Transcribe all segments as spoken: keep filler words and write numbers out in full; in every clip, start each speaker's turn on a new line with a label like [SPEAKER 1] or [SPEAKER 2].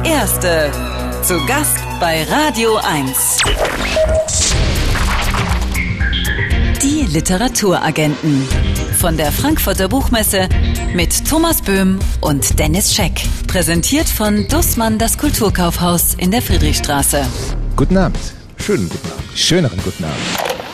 [SPEAKER 1] Erste zu Gast bei Radio eins. Die Literaturagenten von der Frankfurter Buchmesse mit Thomas Böhm und Dennis Scheck. Präsentiert von Dussmann, das Kulturkaufhaus in der Friedrichstraße.
[SPEAKER 2] Guten Abend.
[SPEAKER 3] Schönen guten Abend.
[SPEAKER 2] Schöneren guten Abend.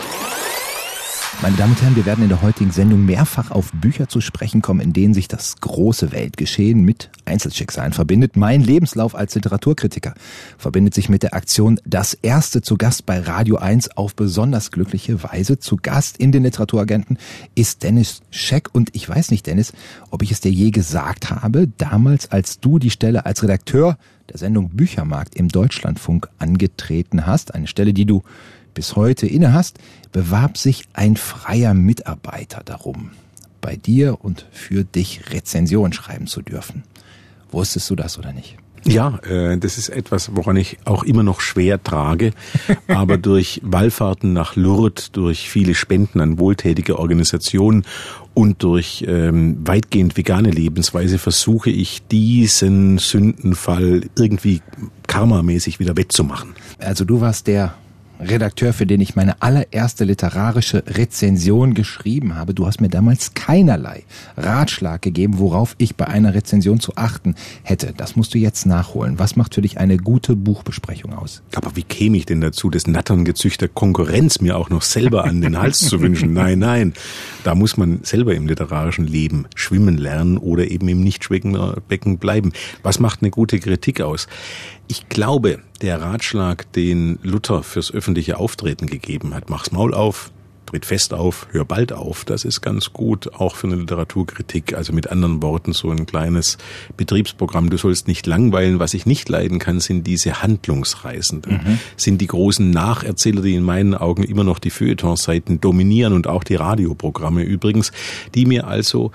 [SPEAKER 2] Meine Damen und Herren, wir werden in der heutigen Sendung mehrfach auf Bücher zu sprechen kommen, in denen sich das große Weltgeschehen mit Einzelschicksalen verbindet. Mein Lebenslauf als Literaturkritiker verbindet sich mit der Aktion Das Erste zu Gast bei Radio eins auf besonders glückliche Weise. Zu Gast in den Literaturagenten ist Dennis Scheck. Und ich weiß nicht, Dennis, ob ich es dir je gesagt habe, damals, als du die Stelle als Redakteur der Sendung Büchermarkt im Deutschlandfunk angetreten hast, eine Stelle, die du bis heute inne hast, bewarb sich ein freier Mitarbeiter darum, bei dir und für dich Rezension schreiben zu dürfen. Wusstest du das oder nicht?
[SPEAKER 3] Ja, äh, das ist etwas, woran ich auch immer noch schwer trage. Aber durch Wallfahrten nach Lourdes, durch viele Spenden an wohltätige Organisationen und durch ähm, weitgehend vegane Lebensweise versuche ich, diesen Sündenfall irgendwie karmamäßig wieder wettzumachen.
[SPEAKER 2] Also du warst der Redakteur, für den ich meine allererste literarische Rezension geschrieben habe. Du hast mir damals keinerlei Ratschlag gegeben, worauf ich bei einer Rezension zu achten hätte. Das musst du jetzt nachholen. Was macht für dich eine gute Buchbesprechung aus?
[SPEAKER 3] Aber wie käme ich denn dazu, des Natterngezücht der Konkurrenz mir auch noch selber an den Hals zu wünschen? Nein, nein. Da muss man selber im literarischen Leben schwimmen lernen oder eben im Nicht-Schwimmen-Becken bleiben. Was macht eine gute Kritik aus? Ich glaube, der Ratschlag, den Luther fürs öffentliche Auftreten gegeben hat, mach's Maul auf, tritt fest auf, hör bald auf, das ist ganz gut, auch für eine Literaturkritik. Also mit anderen Worten so ein kleines Betriebsprogramm, du sollst nicht langweilen. Was ich nicht leiden kann, sind diese Handlungsreisenden, mhm. sind die großen Nacherzähler, die in meinen Augen immer noch die Feuilletonseiten dominieren und auch die Radioprogramme übrigens, die mir also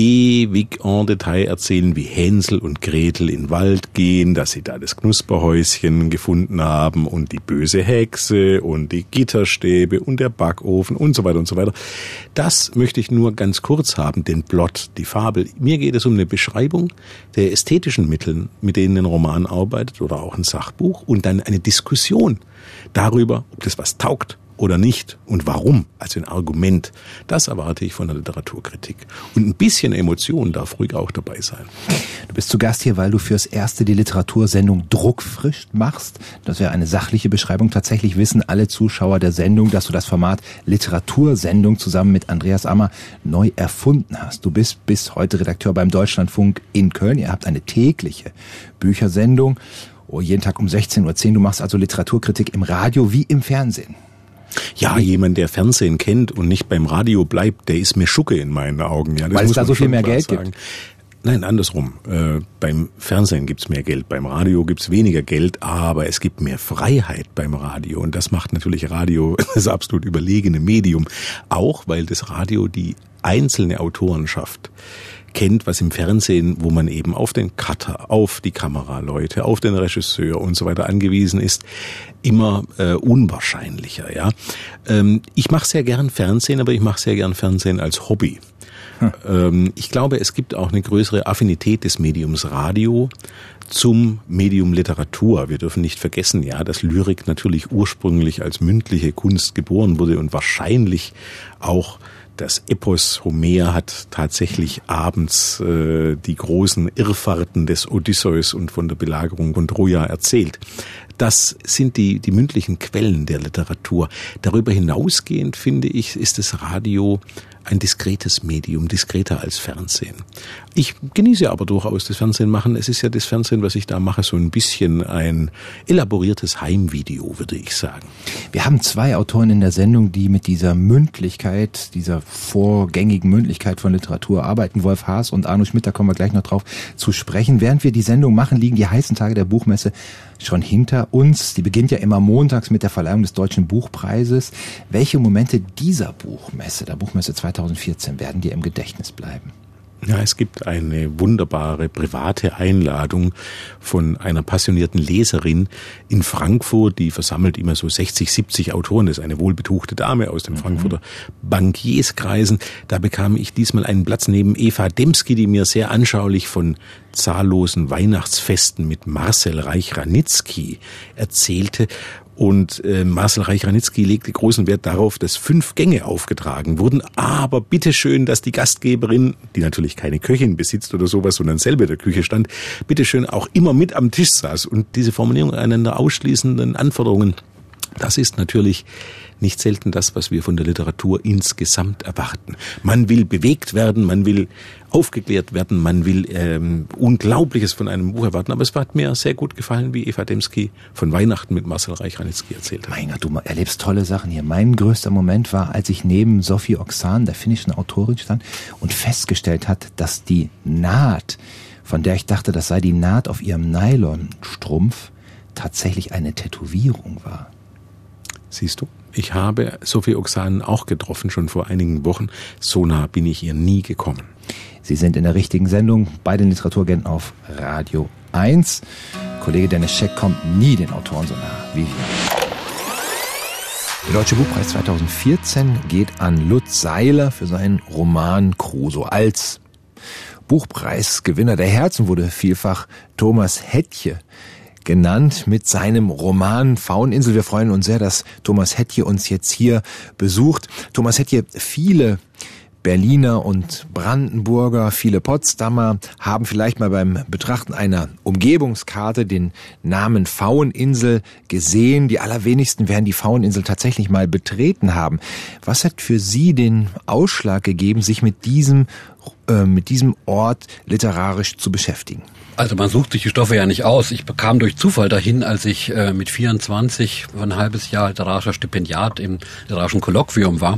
[SPEAKER 3] ewig en Detail erzählen, wie Hänsel und Gretel in den Wald gehen, dass sie da das Knusperhäuschen gefunden haben und die böse Hexe und die Gitterstäbe und der Backofen und so weiter und so weiter. Das möchte ich nur ganz kurz haben, den Plot, die Fabel. Mir geht es um eine Beschreibung der ästhetischen Mittel, mit denen ein Roman arbeitet oder auch ein Sachbuch und dann eine Diskussion darüber, ob das was taugt oder nicht und warum, also ein Argument. Das erwarte ich von der Literaturkritik. Und ein bisschen Emotion darf ruhig auch dabei sein.
[SPEAKER 2] Du bist zu Gast hier, weil du fürs Erste die Literatursendung Druckfrisch machst. Das wäre eine sachliche Beschreibung. Tatsächlich wissen alle Zuschauer der Sendung, dass du das Format Literatursendung zusammen mit Andreas Ammer neu erfunden hast. Du bist bis heute Redakteur beim Deutschlandfunk in Köln. Ihr habt eine tägliche Büchersendung. Oh, jeden Tag um sechzehn Uhr zehn. Du machst also Literaturkritik im Radio wie im Fernsehen.
[SPEAKER 3] Ja, jemand, der Fernsehen kennt und nicht beim Radio bleibt, der ist mir Schucke in meinen Augen. Ja, das
[SPEAKER 2] Weil es da so viel mehr Geld
[SPEAKER 3] sagen.
[SPEAKER 2] gibt.
[SPEAKER 3] Nein, andersrum. Äh, beim Fernsehen gibt's mehr Geld, beim Radio gibt's weniger Geld, aber es gibt mehr Freiheit beim Radio. Und das macht natürlich Radio das absolut überlegene Medium. Auch, weil das Radio die einzelne Autorenschaft kennt, was im Fernsehen, wo man eben auf den Cutter, auf die Kameraleute, auf den Regisseur und so weiter angewiesen ist, immer äh, unwahrscheinlicher. Ja, ähm, ich mache sehr gern Fernsehen, aber ich mache sehr gern Fernsehen als Hobby. Hm. Ähm, ich glaube, es gibt auch eine größere Affinität des Mediums Radio zum Medium Literatur. Wir dürfen nicht vergessen, ja, dass Lyrik natürlich ursprünglich als mündliche Kunst geboren wurde und wahrscheinlich auch das Epos Homer hat tatsächlich abends äh, die großen Irrfahrten des Odysseus und von der Belagerung von Troja erzählt. Das sind die, die mündlichen Quellen der Literatur. Darüber hinausgehend, finde ich, ist das Radio ein diskretes Medium, diskreter als Fernsehen. Ich genieße aber durchaus das Fernsehen machen. Es ist ja das Fernsehen, was ich da mache, so ein bisschen ein elaboriertes Heimvideo, würde ich sagen.
[SPEAKER 2] Wir haben zwei Autoren in der Sendung, die mit dieser Mündlichkeit, dieser vorgängigen Mündlichkeit von Literatur arbeiten. Wolf Haas und Arno Schmidt, da kommen wir gleich noch drauf zu sprechen. Während wir die Sendung machen, liegen die heißen Tage der Buchmesse schon hinter uns. Die beginnt ja immer montags mit der Verleihung des Deutschen Buchpreises. Welche Momente dieser Buchmesse, der Buchmesse zweitausendvierzehn, werden dir im Gedächtnis bleiben?
[SPEAKER 3] Ja, es gibt eine wunderbare private Einladung von einer passionierten Leserin in Frankfurt, die versammelt immer so sechzig, siebzig Autoren. Das ist eine wohlbetuchte Dame aus den Frankfurter Bankierskreisen. Da bekam ich diesmal einen Platz neben Eva Dembski, die mir sehr anschaulich von zahllosen Weihnachtsfesten mit Marcel Reich-Ranitzky erzählte. Und äh, Marcel Reich-Ranitzky legte großen Wert darauf, dass fünf Gänge aufgetragen wurden, aber bitteschön, dass die Gastgeberin, die natürlich keine Köchin besitzt oder sowas, sondern selber in der Küche stand, bitteschön auch immer mit am Tisch saß. Und diese Formulierung einander ausschließenden Anforderungen, das ist natürlich nicht selten das, was wir von der Literatur insgesamt erwarten. Man will bewegt werden, man will aufgeklärt werden, man will ähm, Unglaubliches von einem Buch erwarten. Aber es hat mir sehr gut gefallen, wie Eva Dembski von Weihnachten mit Marcel Reich-Ranitzky erzählt hat.
[SPEAKER 2] Mein Gott, du erlebst tolle Sachen hier. Mein größter Moment war, als ich neben Sophie Oksan, der finnischen Autorin, stand und festgestellt hat, dass die Naht, von der ich dachte, das sei die Naht auf ihrem Nylonstrumpf, tatsächlich eine Tätowierung war.
[SPEAKER 3] Siehst du? Ich habe Sophie Oksan auch getroffen, schon vor einigen Wochen. So nah bin ich ihr nie gekommen.
[SPEAKER 2] Sie sind in der richtigen Sendung bei den Literaturagenten auf Radio eins. Kollege Dennis Scheck kommt nie den Autoren so nah wie wir. Der Deutsche Buchpreis zweitausendvierzehn geht an Lutz Seiler für seinen Roman Crusoe. Als Buchpreisgewinner der Herzen wurde vielfach Thomas Hettje genannt mit seinem Roman Fauninsel. Wir freuen uns sehr, dass Thomas Hettje uns jetzt hier besucht. Thomas Hettje, viele Berliner und Brandenburger, viele Potsdamer haben vielleicht mal beim Betrachten einer Umgebungskarte den Namen Fauninsel gesehen. Die allerwenigsten werden die Fauninsel tatsächlich mal betreten haben. Was hat für Sie den Ausschlag gegeben, sich mit diesem, äh, mit diesem Ort literarisch zu beschäftigen?
[SPEAKER 4] Also man sucht sich die Stoffe ja nicht aus. Ich bekam durch Zufall dahin, als ich äh, mit vierundzwanzig für ein halbes Jahr literarischer Stipendiat im literarischen Kolloquium war.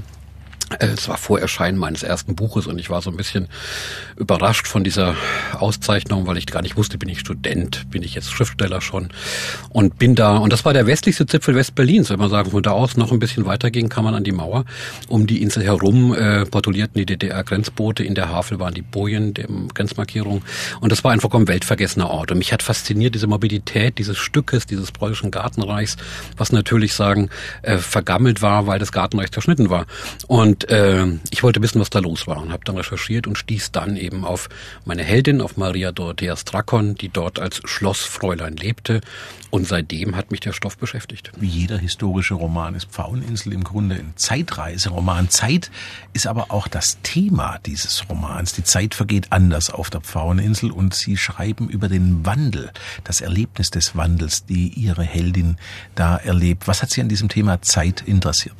[SPEAKER 4] Es war vor Erscheinen meines ersten Buches und ich war so ein bisschen überrascht von dieser Auszeichnung, weil ich gar nicht wusste, bin ich Student, bin ich jetzt Schriftsteller schon und bin da, und das war der westlichste Zipfel Westberlins, wenn man sagen, von da aus noch ein bisschen weitergehen kann man an die Mauer. Um die Insel herum äh, patrouillierten die D D R-Grenzboote, in der Havel waren die Bojen, der Grenzmarkierung, und das war ein vollkommen weltvergessener Ort und mich hat fasziniert diese Mobilität dieses Stückes, dieses preußischen Gartenreichs, was natürlich sagen, äh, vergammelt war, weil das Gartenreich zerschnitten war. Und Und äh, ich wollte wissen, was da los war und habe dann recherchiert und stieß dann eben auf meine Heldin, auf Maria Dorothea Strakon, die dort als Schlossfräulein lebte. Und seitdem hat mich der Stoff beschäftigt.
[SPEAKER 3] Wie jeder historische Roman ist Fauninsel im Grunde ein Zeitreiseroman. Zeit ist aber auch das Thema dieses Romans. Die Zeit vergeht anders auf der Fauninsel und Sie schreiben über den Wandel, das Erlebnis des Wandels, die Ihre Heldin da erlebt. Was hat Sie an diesem Thema Zeit interessiert?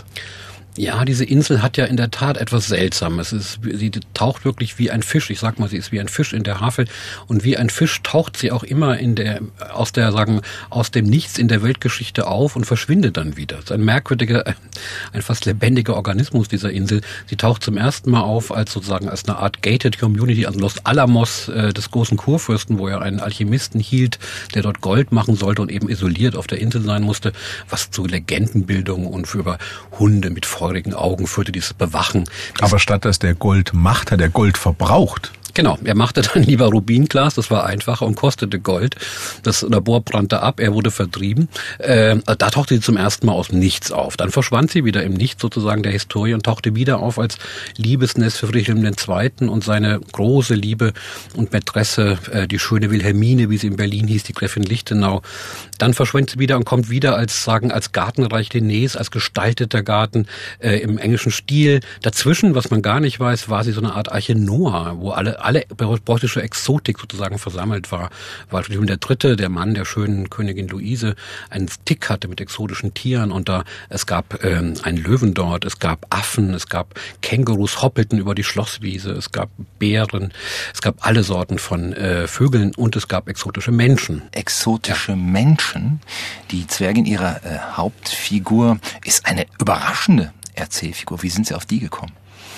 [SPEAKER 4] Ja, diese Insel hat ja in der Tat etwas Seltsames. Es ist, sie taucht wirklich wie ein Fisch. Ich sag mal, sie ist wie ein Fisch in der Havel. Und wie ein Fisch taucht sie auch immer in der, aus der, sagen, aus dem Nichts in der Weltgeschichte auf und verschwindet dann wieder. Es ist ein merkwürdiger, ein fast lebendiger Organismus dieser Insel. Sie taucht zum ersten Mal auf als sozusagen als eine Art gated Community, also Los Alamos äh, des großen Kurfürsten, wo er einen Alchemisten hielt, der dort Gold machen sollte und eben isoliert auf der Insel sein musste, was zu Legendenbildung und für über Hunde mit feurigen Augen führte, dieses Bewachen.
[SPEAKER 3] Aber statt dass der Gold macht, hat er Gold verbraucht.
[SPEAKER 4] Genau, er machte dann lieber Rubinglas, das war einfacher und kostete Gold. Das Labor brannte ab, er wurde vertrieben. Äh, da tauchte sie zum ersten Mal aus dem Nichts auf. Dann verschwand sie wieder im Nichts sozusagen der Historie und tauchte wieder auf als Liebesnest für Friedrich der Zweite. und seine große Liebe und Mätresse, äh, die schöne Wilhelmine, wie sie in Berlin hieß, die Gräfin Lichtenau. Dann verschwindet sie wieder und kommt wieder als, sagen, als Gartenreich Linnés, als gestalteter Garten äh, im englischen Stil. Dazwischen, was man gar nicht weiß, war sie so eine Art Arche Noah, wo alle alle preußische Exotik sozusagen versammelt war. Weil Friedrich der Dritte, der Mann der schönen Königin Luise, einen Stick hatte mit exotischen Tieren und da es gab ähm, einen Löwen dort, es gab Affen, es gab Kängurus hoppelten über die Schlosswiese, es gab Bären, es gab alle Sorten von äh, Vögeln und es gab exotische Menschen.
[SPEAKER 2] Exotische ja. Menschen? Die Zwergin ihrer äh, Hauptfigur ist eine überraschende Erzählfigur. Wie sind Sie auf die gekommen?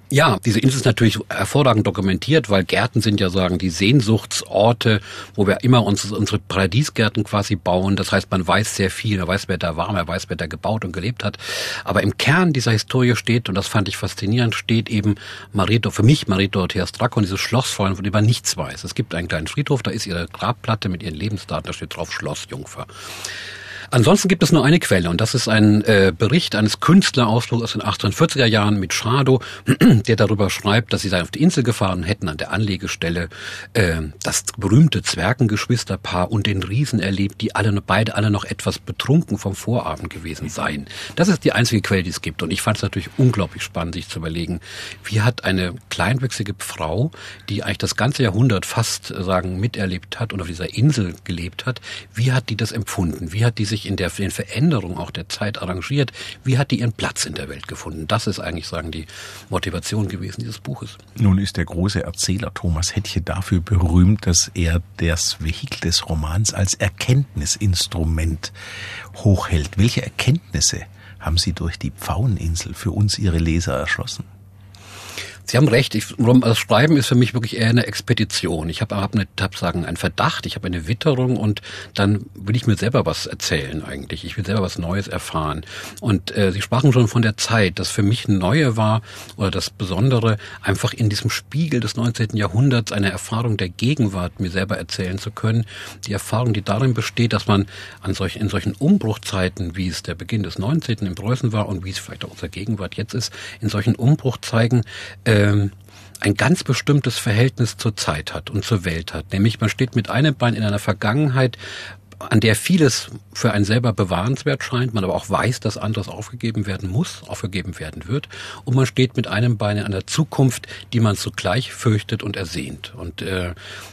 [SPEAKER 4] Ja, diese Insel ist natürlich hervorragend dokumentiert, weil Gärten sind ja sagen die Sehnsuchtsorte, wo wir immer uns, unsere Paradiesgärten quasi bauen. Das heißt, man weiß sehr viel, man weiß, wer da war, man weiß, wer da gebaut und gelebt hat. Aber im Kern dieser Historie steht, und das fand ich faszinierend, steht eben Marie, für mich Marie Dorothea Stracke und dieses Schloss, von dem man nichts weiß. Es gibt einen kleinen Friedhof, da ist ihre Grabplatte mit ihren Lebensdaten, da steht drauf Schlossjungfer. Ansonsten gibt es nur eine Quelle und das ist ein äh, Bericht eines Künstlerausflugs aus den achtzehnhundertvierziger Jahren mit Schadow, der darüber schreibt, dass sie auf die Insel gefahren hätten, an der Anlegestelle äh, das berühmte Zwergengeschwisterpaar und den Riesen erlebt, die alle beide alle noch etwas betrunken vom Vorabend gewesen seien. Das ist die einzige Quelle, die es gibt und ich fand es natürlich unglaublich spannend, sich zu überlegen, wie hat eine kleinwüchsige Frau, die eigentlich das ganze Jahrhundert fast äh, sagen miterlebt hat und auf dieser Insel gelebt hat, wie hat die das empfunden? Wie hat die sich in der in Veränderung auch der Zeit arrangiert. Wie hat die ihren Platz in der Welt gefunden? Das ist eigentlich, sagen, die Motivation gewesen dieses Buches.
[SPEAKER 3] Nun ist der große Erzähler Thomas Hettche dafür berühmt, dass er das Vehikel des Romans als Erkenntnisinstrument hochhält. Welche Erkenntnisse haben Sie durch die Pfaueninsel für uns, Ihre Leser, erschlossen?
[SPEAKER 4] Sie haben recht, ich, das Schreiben ist für mich wirklich eher eine Expedition. Ich habe hab eine, hab sagen, einen Verdacht, ich habe eine Witterung und dann will ich mir selber was erzählen eigentlich. Ich will selber was Neues erfahren. Und äh, Sie sprachen schon von der Zeit, das für mich Neue war oder das Besondere, einfach in diesem Spiegel des neunzehnten Jahrhunderts eine Erfahrung der Gegenwart mir selber erzählen zu können. Die Erfahrung, die darin besteht, dass man an solchen, in solchen Umbruchzeiten, wie es der Beginn des neunzehnten in Preußen war und wie es vielleicht auch unsere Gegenwart jetzt ist, in solchen Umbruchzeiten äh, ein ganz bestimmtes Verhältnis zur Zeit hat und zur Welt hat. Nämlich man steht mit einem Bein in einer Vergangenheit, an der vieles für einen selber bewahrenswert scheint, man aber auch weiß, dass anderes aufgegeben werden muss, aufgegeben werden wird. Und man steht mit einem Bein in einer Zukunft, die man zugleich fürchtet und ersehnt. Und äh,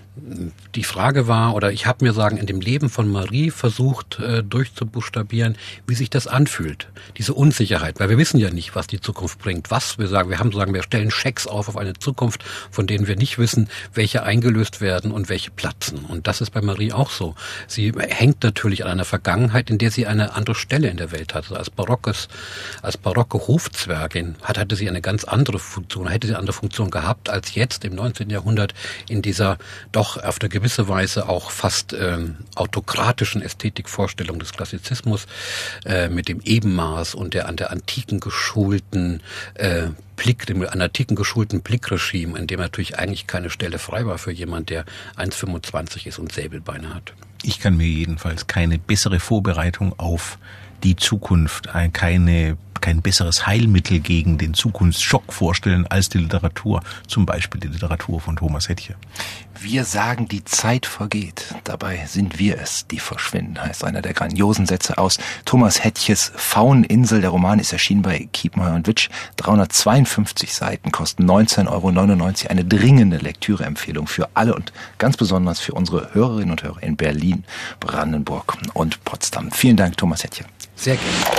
[SPEAKER 4] die Frage war, oder ich habe mir sagen, in dem Leben von Marie versucht äh, durchzubuchstabieren, wie sich das anfühlt, diese Unsicherheit, weil wir wissen ja nicht, was die Zukunft bringt, was wir sagen, wir haben sagen, wir stellen Schecks auf auf eine Zukunft, von denen wir nicht wissen, welche eingelöst werden und welche platzen. Und das ist bei Marie auch so. Sie hängt natürlich an einer Vergangenheit, in der sie eine andere Stelle in der Welt hatte. Also als barockes, als barocke Hofzwergin hat, hatte sie eine ganz andere Funktion, hätte sie eine andere Funktion gehabt als jetzt im neunzehnten Jahrhundert in dieser doch auf eine gewisse Weise auch fast ähm, autokratischen Ästhetikvorstellung des Klassizismus äh, mit dem Ebenmaß und der an der antiken geschulten äh, Blick, dem an antiken geschulten Blickregime, in dem natürlich eigentlich keine Stelle frei war für jemand, der eins Komma fünfundzwanzig ist und Säbelbeine hat.
[SPEAKER 3] Ich kann mir jedenfalls keine bessere Vorbereitung auf die Zukunft, keine kein besseres Heilmittel gegen den Zukunftsschock vorstellen als die Literatur, zum Beispiel die Literatur von Thomas Hettche.
[SPEAKER 2] Wir sagen, die Zeit vergeht. Dabei sind wir es, die verschwinden, heißt einer der grandiosen Sätze aus Thomas Hettches Pfaueninsel. Der Roman ist erschienen bei Kiepenheuer und Witsch. dreihundertzweiundfünfzig Seiten, kosten neunzehn Euro neunundneunzig. Eine dringende Lektüreempfehlung für alle und ganz besonders für unsere Hörerinnen und Hörer in Berlin, Brandenburg und Potsdam. Vielen Dank, Thomas Hettche.
[SPEAKER 4] Sehr gerne.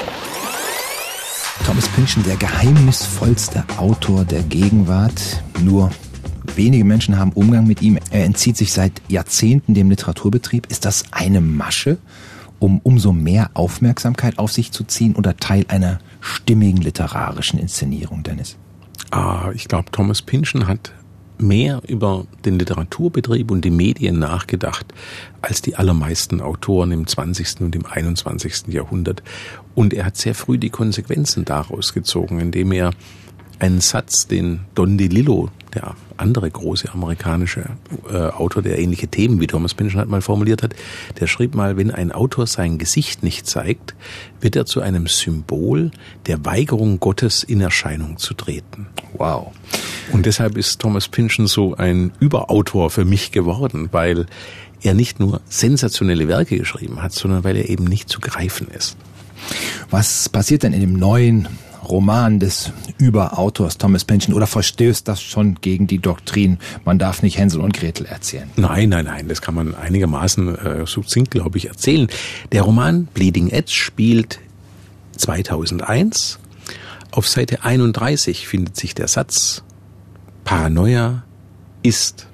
[SPEAKER 2] Thomas Pynchon, der geheimnisvollste Autor der Gegenwart. Nur wenige Menschen haben Umgang mit ihm. Er entzieht sich seit Jahrzehnten dem Literaturbetrieb. Ist das eine Masche, um umso mehr Aufmerksamkeit auf sich zu ziehen oder Teil einer stimmigen literarischen Inszenierung, Dennis?
[SPEAKER 3] Ah, ich glaube, Thomas Pynchon hat mehr über den Literaturbetrieb und die Medien nachgedacht als die allermeisten Autoren im zwanzigsten und im einundzwanzigsten Jahrhundert. Und er hat sehr früh die Konsequenzen daraus gezogen, indem er einen Satz, den Don DeLillo, der andere große amerikanische äh, Autor, der ähnliche Themen wie Thomas Pynchon hat, mal formuliert hat, der schrieb mal, wenn ein Autor sein Gesicht nicht zeigt, wird er zu einem Symbol der Weigerung Gottes in Erscheinung zu treten.
[SPEAKER 2] Wow.
[SPEAKER 3] Und deshalb ist Thomas Pynchon so ein Überautor für mich geworden, weil er nicht nur sensationelle Werke geschrieben hat, sondern weil er eben nicht zu greifen ist.
[SPEAKER 2] Was passiert denn in dem neuen Roman des Überautors Thomas Pynchon oder verstößt das schon gegen die Doktrin, man darf nicht Hänsel und Gretel erzählen?
[SPEAKER 3] Nein, nein, nein, das kann man einigermaßen äh, succinkt, glaube ich, erzählen. Der Roman Bleeding Edge spielt zweitausendeins. Auf Seite einunddreißig findet sich der Satz: Paranoia ist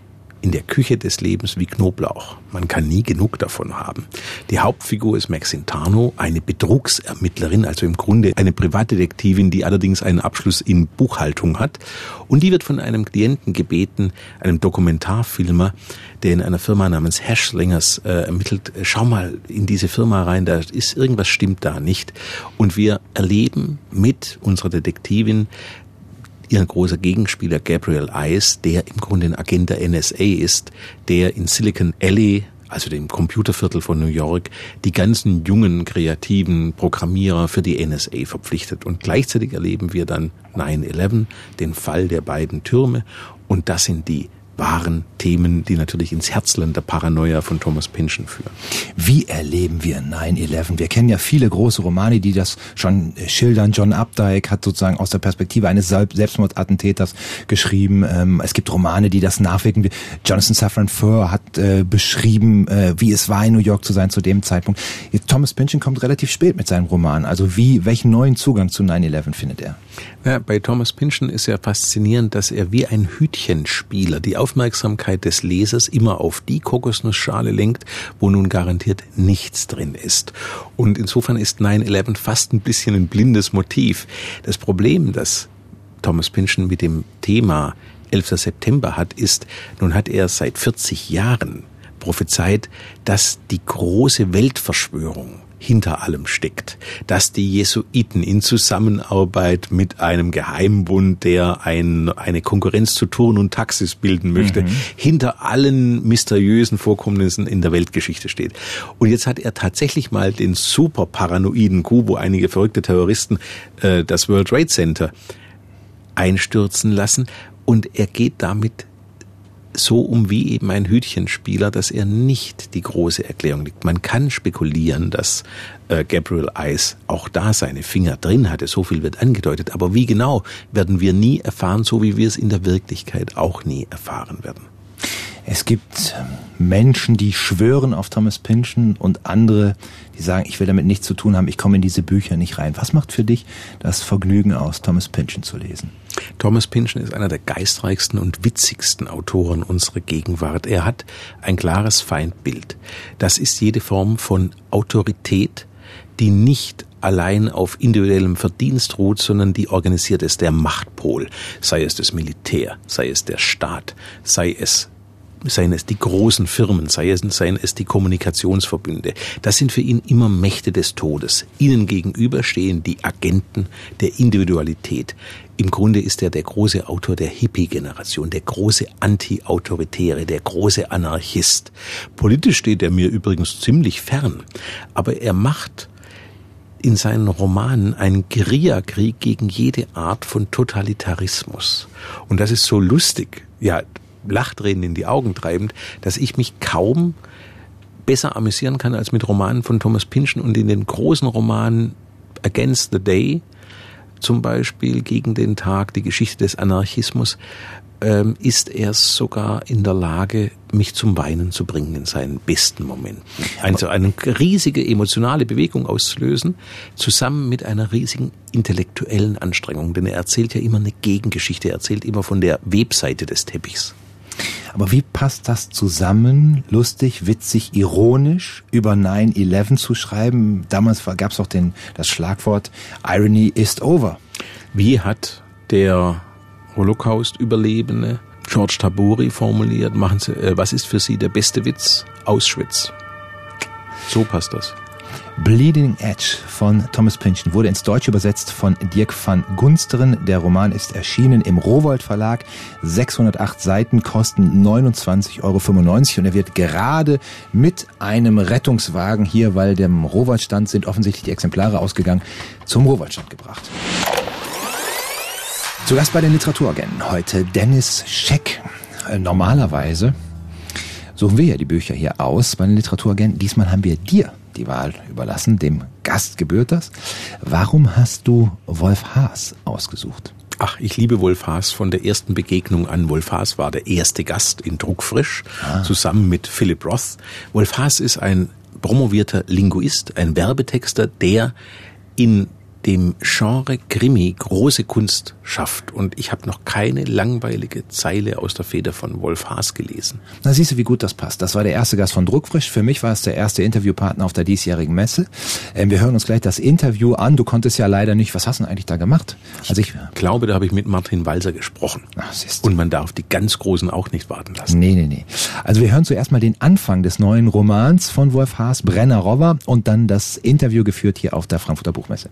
[SPEAKER 3] in der Küche des Lebens wie Knoblauch. Man kann nie genug davon haben. Die Hauptfigur ist Maxine Tarnow, eine Betrugsermittlerin, also im Grunde eine Privatdetektivin, die allerdings einen Abschluss in Buchhaltung hat. Und die wird von einem Klienten gebeten, einem Dokumentarfilmer, der in einer Firma namens Hashslingers äh, ermittelt, schau mal in diese Firma rein, da ist irgendwas stimmt da nicht. Und wir erleben mit unserer Detektivin ihr großer Gegenspieler Gabriel Ice, der im Grunde ein Agent der N S A ist, der in Silicon Alley, also dem Computerviertel von New York, die ganzen jungen, kreativen Programmierer für die N S A verpflichtet. Und gleichzeitig erleben wir dann nine eleven, den Fall der beiden Türme. Und das sind die wahren Themen, die natürlich ins Herzland der Paranoia von Thomas Pynchon führen.
[SPEAKER 2] Wie erleben wir nine eleven? Wir kennen ja viele große Romane, die das schon schildern. John Updike hat sozusagen aus der Perspektive eines Selbstmordattentäters geschrieben. Es gibt Romane, die das nachwirken. Jonathan Safran Foer hat äh, beschrieben, äh, wie es war, in New York zu sein zu dem Zeitpunkt. Jetzt, Thomas Pynchon kommt relativ spät mit seinem Roman. Also wie, welchen neuen Zugang zu nine eleven findet er?
[SPEAKER 3] Ja, bei Thomas Pynchon ist ja faszinierend, dass er wie ein Hütchenspieler die Aufmerksamkeit des Lesers immer auf die Kokosnussschale lenkt, wo nun garantiert nichts drin ist. Und insofern ist nine eleven fast ein bisschen ein blindes Motiv. Das Problem, das Thomas Pynchon mit dem Thema elfter September hat, ist, nun hat er seit vierzig Jahren prophezeit, dass die große Weltverschwörung hinter allem steckt, dass die Jesuiten in Zusammenarbeit mit einem Geheimbund, der ein, eine Konkurrenz zu Turn und Taxis bilden möchte, mhm. hinter allen mysteriösen Vorkommnissen in der Weltgeschichte steht. Und jetzt hat er tatsächlich mal den super paranoiden Coup, wo einige verrückte Terroristen äh, das World Trade Center einstürzen lassen, und er geht damit so um wie eben ein Hütchenspieler, dass er nicht die große Erklärung liegt. Man kann spekulieren, dass äh, Gabriel Ice auch da seine Finger drin hatte. So viel wird angedeutet. Aber wie genau, werden wir nie erfahren, so wie wir es in der Wirklichkeit auch nie erfahren werden.
[SPEAKER 2] Es gibt Menschen, die schwören auf Thomas Pynchon, und andere, die sagen, ich will damit nichts zu tun haben, ich komme in diese Bücher nicht rein. Was macht für dich das Vergnügen aus, Thomas Pynchon zu lesen?
[SPEAKER 3] Thomas Pynchon ist einer der geistreichsten und witzigsten Autoren unserer Gegenwart. Er hat ein klares Feindbild. Das ist jede Form von Autorität, die nicht allein auf individuellem Verdienst ruht, sondern die organisiert ist, der Machtpol. Sei es das Militär, sei es der Staat, sei es seien es die großen Firmen, seien es, seien es die Kommunikationsverbünde. Das sind für ihn immer Mächte des Todes. Ihnen gegenüber stehen die Agenten der Individualität. Im Grunde ist er der große Autor der Hippie-Generation, der große Anti-Autoritäre, der große Anarchist. Politisch steht er mir übrigens ziemlich fern, aber er macht in seinen Romanen einen Guerillakrieg gegen jede Art von Totalitarismus. Und das ist so lustig, ja, Lachtränen in die Augen treibend, dass ich mich kaum besser amüsieren kann als mit Romanen von Thomas Pynchon. Und in den großen Romanen Against the Day, zum Beispiel Gegen den Tag, die Geschichte des Anarchismus, ähm, ist er sogar in der Lage, mich zum Weinen zu bringen in seinen besten Momenten. Also eine riesige emotionale Bewegung auszulösen, zusammen mit einer riesigen intellektuellen Anstrengung. Denn er erzählt ja immer eine Gegengeschichte, er erzählt immer von der Webseite des Teppichs.
[SPEAKER 2] Aber wie passt das zusammen, lustig, witzig, ironisch über nine eleven zu schreiben? Damals gab es auch den, das Schlagwort Irony is over.
[SPEAKER 3] Wie hat der Holocaust-Überlebende George Tabori formuliert, machen Sie, äh, was ist für Sie der beste Witz? Auschwitz. So passt das.
[SPEAKER 2] Bleeding Edge von Thomas Pynchon wurde ins Deutsche übersetzt von Dirk van Gunsteren. Der Roman ist erschienen im Rowohlt Verlag. sechshundertacht Seiten, kosten neunundzwanzig Euro fünfundneunzig, und er wird gerade mit einem Rettungswagen hier, weil dem Rowohlt-Stand sind offensichtlich die Exemplare ausgegangen, zum Rowohlt-Stand gebracht. Zu Gast bei den Literaturagenten heute Dennis Scheck. Normalerweise suchen wir ja die Bücher hier aus bei den Literaturagenten. Diesmal haben wir dir die Wahl überlassen, dem Gast gebührt das. Warum hast du Wolf Haas ausgesucht?
[SPEAKER 3] Ach, ich liebe Wolf Haas von der ersten Begegnung an. Wolf Haas war der erste Gast in Druckfrisch, ah. zusammen mit Philip Roth. Wolf Haas ist ein promovierter Linguist, ein Werbetexter, der in dem Genre Krimi große Kunst schafft. Und ich habe noch keine langweilige Zeile aus der Feder von Wolf Haas gelesen.
[SPEAKER 2] Na, siehst du, wie gut das passt. Das war der erste Gast von Druckfrisch. Für mich war es der erste Interviewpartner auf der diesjährigen Messe. Ähm, wir hören uns gleich das Interview an. Du konntest ja leider nicht. Was hast du denn eigentlich da gemacht? Also ich,
[SPEAKER 3] ich glaube, da habe ich mit Martin Walser gesprochen.
[SPEAKER 2] Ach, siehst du.
[SPEAKER 3] Und man darf die ganz Großen auch nicht warten lassen.
[SPEAKER 2] Nee, nee, nee. Also wir hören zuerst mal den Anfang des neuen Romans von Wolf Haas, Brenner-Rover, und dann das Interview geführt hier auf der Frankfurter Buchmesse.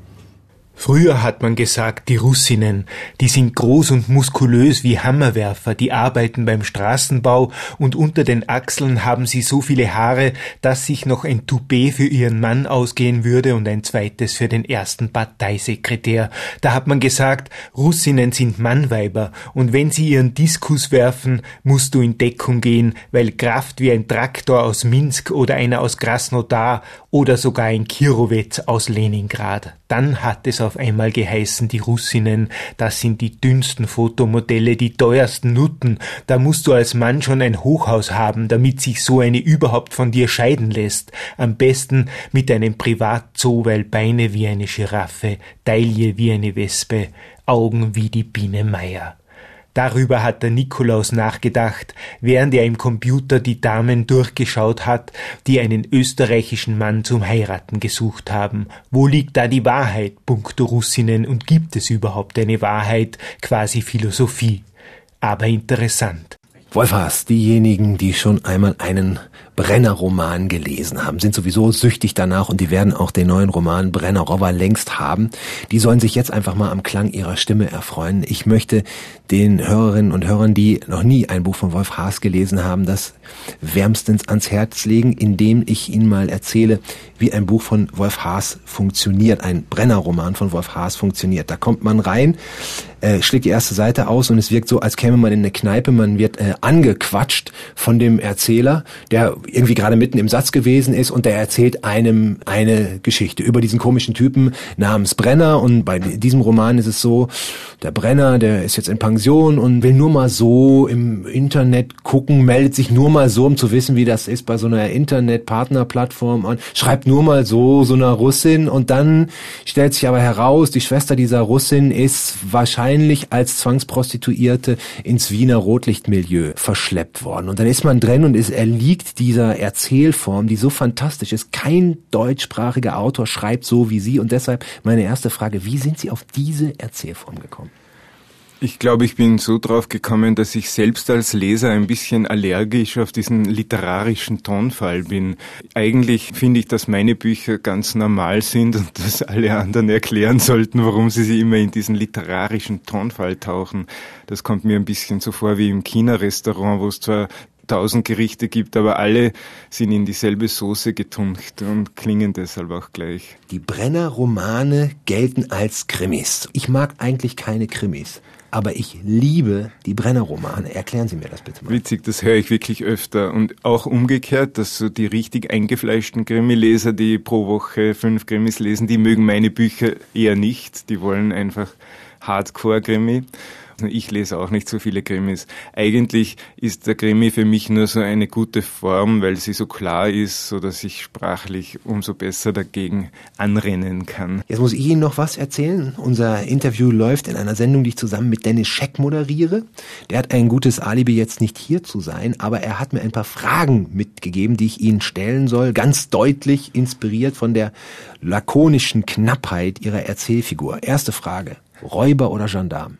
[SPEAKER 5] Früher hat man gesagt, die Russinnen, die sind groß und muskulös wie Hammerwerfer, die arbeiten beim Straßenbau und unter den Achseln haben sie so viele Haare, dass sich noch ein Toupet für ihren Mann ausgehen würde und ein zweites für den ersten Parteisekretär. Da hat man gesagt, Russinnen sind Mannweiber und wenn sie ihren Diskus werfen, musst du in Deckung gehen, weil Kraft wie ein Traktor aus Minsk oder einer aus Krasnodar oder sogar ein Kirowetz aus Leningrad. Dann hat es auf einmal geheißen, die Russinnen, das sind die dünnsten Fotomodelle, die teuersten Nutten. Da musst du als Mann schon ein Hochhaus haben, damit sich so eine überhaupt von dir scheiden lässt. Am besten mit einem Privatzoo, weil Beine wie eine Giraffe, Taille wie eine Wespe, Augen wie die Biene Meier. Darüber hat der Nikolaus nachgedacht, während er im Computer die Damen durchgeschaut hat, die einen österreichischen Mann zum Heiraten gesucht haben. Wo liegt da die Wahrheit, puncto Russinnen, und gibt es überhaupt eine Wahrheit, quasi Philosophie? Aber interessant.
[SPEAKER 2] Wolf Haas, diejenigen, die schon einmal einen Brenner-Roman gelesen haben, sind sowieso süchtig danach und die werden auch den neuen Roman Brenner-Rover längst haben. Die sollen sich jetzt einfach mal am Klang ihrer Stimme erfreuen. Ich möchte den Hörerinnen und Hörern, die noch nie ein Buch von Wolf Haas gelesen haben, das wärmstens ans Herz legen, indem ich Ihnen mal erzähle, wie ein Buch von Wolf Haas funktioniert, ein Brenner-Roman von Wolf Haas funktioniert. Da kommt man rein, äh, schlägt die erste Seite aus und es wirkt so, als käme man in eine Kneipe, man wird äh, angequatscht von dem Erzähler, der irgendwie gerade mitten im Satz gewesen ist und der erzählt einem eine Geschichte über diesen komischen Typen namens Brenner. Und bei diesem Roman ist es so, der Brenner, der ist jetzt in Pension und will nur mal so im Internet gucken, meldet sich nur mal so, um zu wissen, wie das ist bei so einer Internet-Partner-Plattform an, schreibt nur mal so, so einer Russin, und dann stellt sich aber heraus, die Schwester dieser Russin ist wahrscheinlich als Zwangsprostituierte ins Wiener Rotlichtmilieu verschleppt worden. Und dann ist man drin und es erliegt dieser Erzählform, die so fantastisch ist. Kein deutschsprachiger Autor schreibt so wie Sie, und deshalb meine erste Frage, wie sind Sie auf diese Erzählform gekommen?
[SPEAKER 6] Ich glaube, ich bin so drauf gekommen, dass ich selbst als Leser ein bisschen allergisch auf diesen literarischen Tonfall bin. Eigentlich finde ich, dass meine Bücher ganz normal sind und dass alle anderen erklären sollten, warum sie sich immer in diesen literarischen Tonfall tauchen. Das kommt mir ein bisschen so vor wie im China-Restaurant, wo es zwar tausend Gerichte gibt, aber alle sind in dieselbe Soße getunkt und klingen deshalb auch gleich.
[SPEAKER 2] Die Brenner-Romane gelten als Krimis. Ich mag eigentlich keine Krimis, aber ich liebe die Brenner-Romane. Erklären Sie mir das bitte mal.
[SPEAKER 6] Witzig, das höre ich wirklich öfter. Und auch umgekehrt, dass so die richtig eingefleischten Krimileser, die pro Woche fünf Krimis lesen, die mögen meine Bücher eher nicht. Die wollen einfach Hardcore-Krimi. Ich lese auch nicht so viele Krimis. Eigentlich ist der Krimi für mich nur so eine gute Form, weil sie so klar ist, so dass ich sprachlich umso besser dagegen anrennen kann.
[SPEAKER 2] Jetzt muss ich Ihnen noch was erzählen. Unser Interview läuft in einer Sendung, die ich zusammen mit Dennis Scheck moderiere. Der hat ein gutes Alibi, jetzt nicht hier zu sein, aber er hat mir ein paar Fragen mitgegeben, die ich Ihnen stellen soll. Ganz deutlich inspiriert von der lakonischen Knappheit Ihrer Erzählfigur. Erste Frage: Räuber oder Gendarm?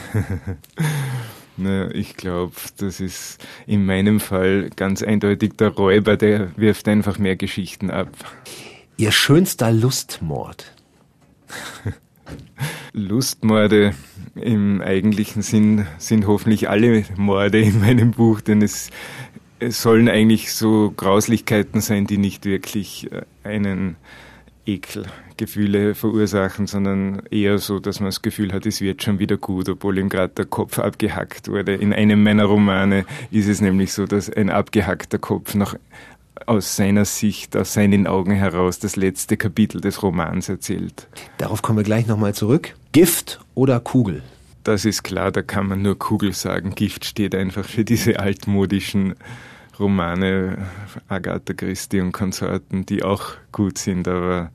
[SPEAKER 6] Na, ich glaube, das ist in meinem Fall ganz eindeutig der Räuber, der wirft einfach mehr Geschichten ab.
[SPEAKER 2] Ihr schönster Lustmord?
[SPEAKER 6] Lustmorde im eigentlichen Sinn sind hoffentlich alle Morde in meinem Buch, denn es, es sollen eigentlich so Grauslichkeiten sein, die nicht wirklich einen Ekelgefühle verursachen, sondern eher so, dass man das Gefühl hat, es wird schon wieder gut, obwohl ihm gerade der Kopf abgehackt wurde. In einem meiner Romane ist es nämlich so, dass ein abgehackter Kopf noch aus seiner Sicht, aus seinen Augen heraus das letzte Kapitel des Romans erzählt.
[SPEAKER 2] Darauf kommen wir gleich nochmal zurück. Gift oder Kugel?
[SPEAKER 6] Das ist klar, da kann man nur Kugel sagen. Gift steht einfach für diese altmodischen Romane, Agatha Christie und Konsorten, die auch gut sind, aber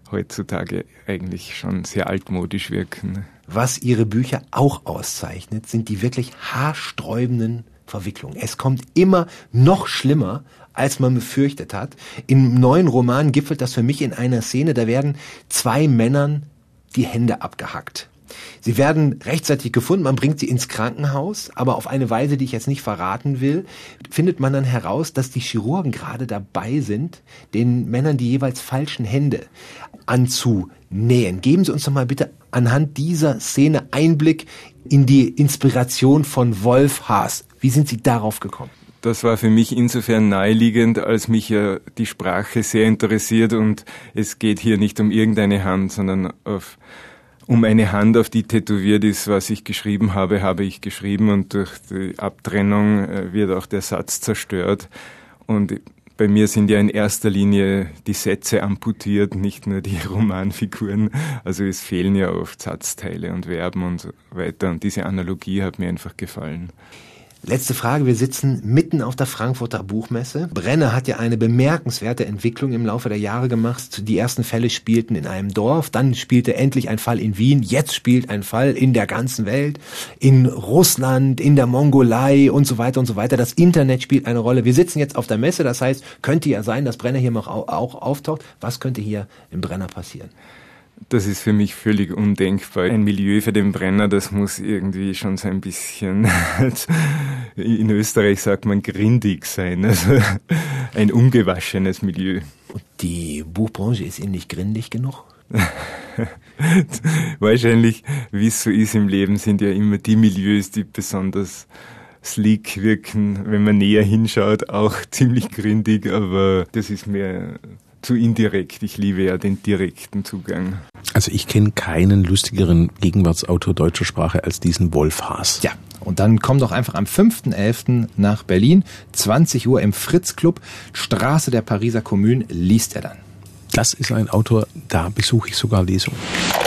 [SPEAKER 6] heutzutage eigentlich schon sehr altmodisch wirken.
[SPEAKER 2] Was Ihre Bücher auch auszeichnet, sind die wirklich haarsträubenden Verwicklungen. Es kommt immer noch schlimmer, als man befürchtet hat. Im neuen Roman gipfelt das für mich in einer Szene, da werden zwei Männern die Hände abgehackt. Sie werden rechtzeitig gefunden, man bringt sie ins Krankenhaus, aber auf eine Weise, die ich jetzt nicht verraten will, findet man dann heraus, dass die Chirurgen gerade dabei sind, den Männern die jeweils falschen Hände anzunähen. Geben Sie uns doch mal bitte anhand dieser Szene Einblick in die Inspiration von Wolf Haas. Wie sind Sie darauf gekommen?
[SPEAKER 6] Das war für mich insofern naheliegend, als mich ja die Sprache sehr interessiert und es geht hier nicht um irgendeine Hand, sondern auf Um eine Hand, auf die tätowiert ist, was ich geschrieben habe, habe ich geschrieben und durch die Abtrennung wird auch der Satz zerstört. Und bei mir sind ja in erster Linie die Sätze amputiert, nicht nur die Romanfiguren. Also es fehlen ja oft Satzteile und Verben und so weiter. Und diese Analogie hat mir einfach gefallen.
[SPEAKER 2] Letzte Frage, wir sitzen mitten auf der Frankfurter Buchmesse. Brenner hat ja eine bemerkenswerte Entwicklung im Laufe der Jahre gemacht. Die ersten Fälle spielten in einem Dorf, dann spielte endlich ein Fall in Wien, jetzt spielt ein Fall in der ganzen Welt, in Russland, in der Mongolei und so weiter und so weiter. Das Internet spielt eine Rolle. Wir sitzen jetzt auf der Messe, das heißt, könnte ja sein, dass Brenner hier noch auch auftaucht. Was könnte hier im Brenner passieren?
[SPEAKER 6] Das ist für mich völlig undenkbar. Ein Milieu für den Brenner, das muss irgendwie schon so ein bisschen, in Österreich sagt man, grindig sein. Also ein ungewaschenes Milieu.
[SPEAKER 2] Und die Buchbranche ist Ihnen nicht grindig genug?
[SPEAKER 6] Wahrscheinlich, wie es so ist im Leben, sind ja immer die Milieus, die besonders sleek wirken, wenn man näher hinschaut, auch ziemlich grindig, aber das ist mir zu indirekt. Ich liebe ja den direkten Zugang.
[SPEAKER 3] Also ich kenne keinen lustigeren Gegenwartsautor deutscher Sprache als diesen Wolf Haas.
[SPEAKER 2] Ja, und dann komm doch einfach am fünften elften nach Berlin, zwanzig Uhr im Fritz-Club, Straße der Pariser Kommune, liest er dann.
[SPEAKER 3] Das ist ein Autor, da besuche ich sogar Lesungen.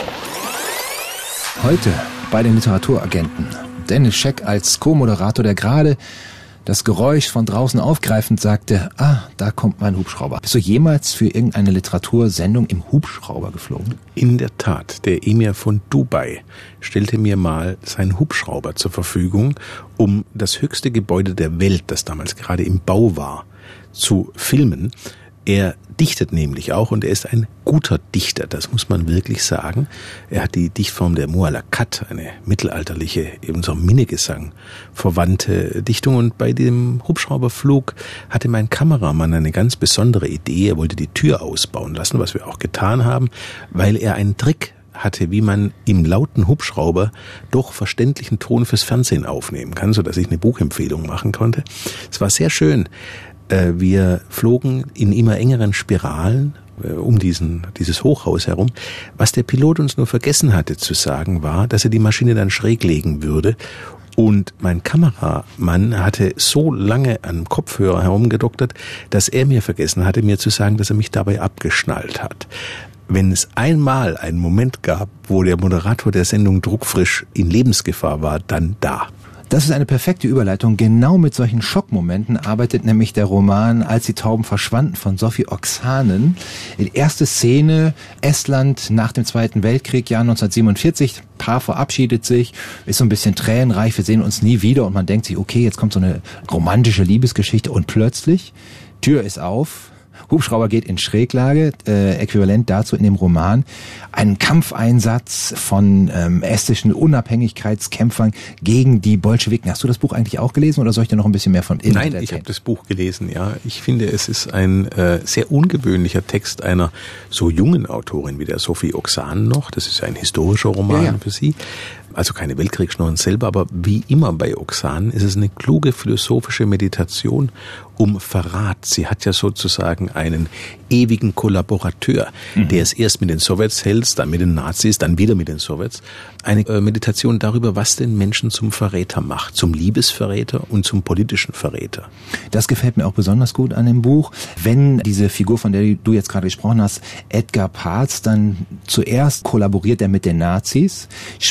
[SPEAKER 2] Heute bei den Literaturagenten Dennis Scheck als Co-Moderator, der gerade das Geräusch von draußen aufgreifend sagte, ah, da kommt mein Hubschrauber. Bist du jemals für irgendeine Literatursendung im Hubschrauber geflogen?
[SPEAKER 3] In der Tat, der Emir von Dubai stellte mir mal seinen Hubschrauber zur Verfügung, um das höchste Gebäude der Welt, das damals gerade im Bau war, zu filmen. Er dichtet nämlich auch und er ist ein guter Dichter, das muss man wirklich sagen. Er hat die Dichtform der Mu'allaqat, eine mittelalterliche, ebenso Minnegesang verwandte Dichtung. Und bei dem Hubschrauberflug hatte mein Kameramann eine ganz besondere Idee. Er wollte die Tür ausbauen lassen, was wir auch getan haben, weil er einen Trick hatte, wie man im lauten Hubschrauber doch verständlichen Ton fürs Fernsehen aufnehmen kann, sodass ich eine Buchempfehlung machen konnte. Es war sehr schön. Wir flogen in immer engeren Spiralen um diesen, dieses Hochhaus herum. Was der Pilot uns nur vergessen hatte zu sagen, war, dass er die Maschine dann schräg legen würde. Und mein Kameramann hatte so lange am Kopfhörer herumgedoktert, dass er mir vergessen hatte, mir zu sagen, dass er mich dabei abgeschnallt hat. Wenn es einmal einen Moment gab, wo der Moderator der Sendung druckfrisch in Lebensgefahr war, dann da.
[SPEAKER 2] Das ist eine perfekte Überleitung. Genau mit solchen Schockmomenten arbeitet nämlich der Roman Als die Tauben verschwanden von Sophie Oksanen. Die erste Szene, Estland nach dem Zweiten Weltkrieg, Jahr neunzehnhundertsiebenundvierzig. Paar verabschiedet sich, ist so ein bisschen tränenreich, wir sehen uns nie wieder und man denkt sich, okay, jetzt kommt so eine romantische Liebesgeschichte und plötzlich, Tür ist auf, Hubschrauber geht in Schräglage, äh, äquivalent dazu in dem Roman, ein Kampfeinsatz von ähm, estnischen Unabhängigkeitskämpfern gegen die Bolschewiken. Hast du das Buch eigentlich auch gelesen oder soll ich dir noch ein bisschen mehr von Inhalt erzählen?
[SPEAKER 3] Nein, ich habe das Buch gelesen, ja. Ich finde, es ist ein äh, sehr ungewöhnlicher Text einer so jungen Autorin wie der Sophie Oksanen noch. Das ist ein historischer Roman ja, ja. für sie. Also keine Weltkriegsschnorren selber, aber wie immer bei Oksanen ist es eine kluge philosophische Meditation um Verrat. Sie hat ja sozusagen einen ewigen Kollaborateur, mhm. der es erst mit den Sowjets hält, dann mit den Nazis, dann wieder mit den Sowjets. Eine äh, Meditation darüber, was den Menschen zum Verräter macht, zum Liebesverräter und zum politischen Verräter.
[SPEAKER 2] Das gefällt mir auch besonders gut an dem Buch. Wenn diese Figur, von der du jetzt gerade gesprochen hast, Edgar Parz, dann zuerst kollaboriert er mit den Nazis, später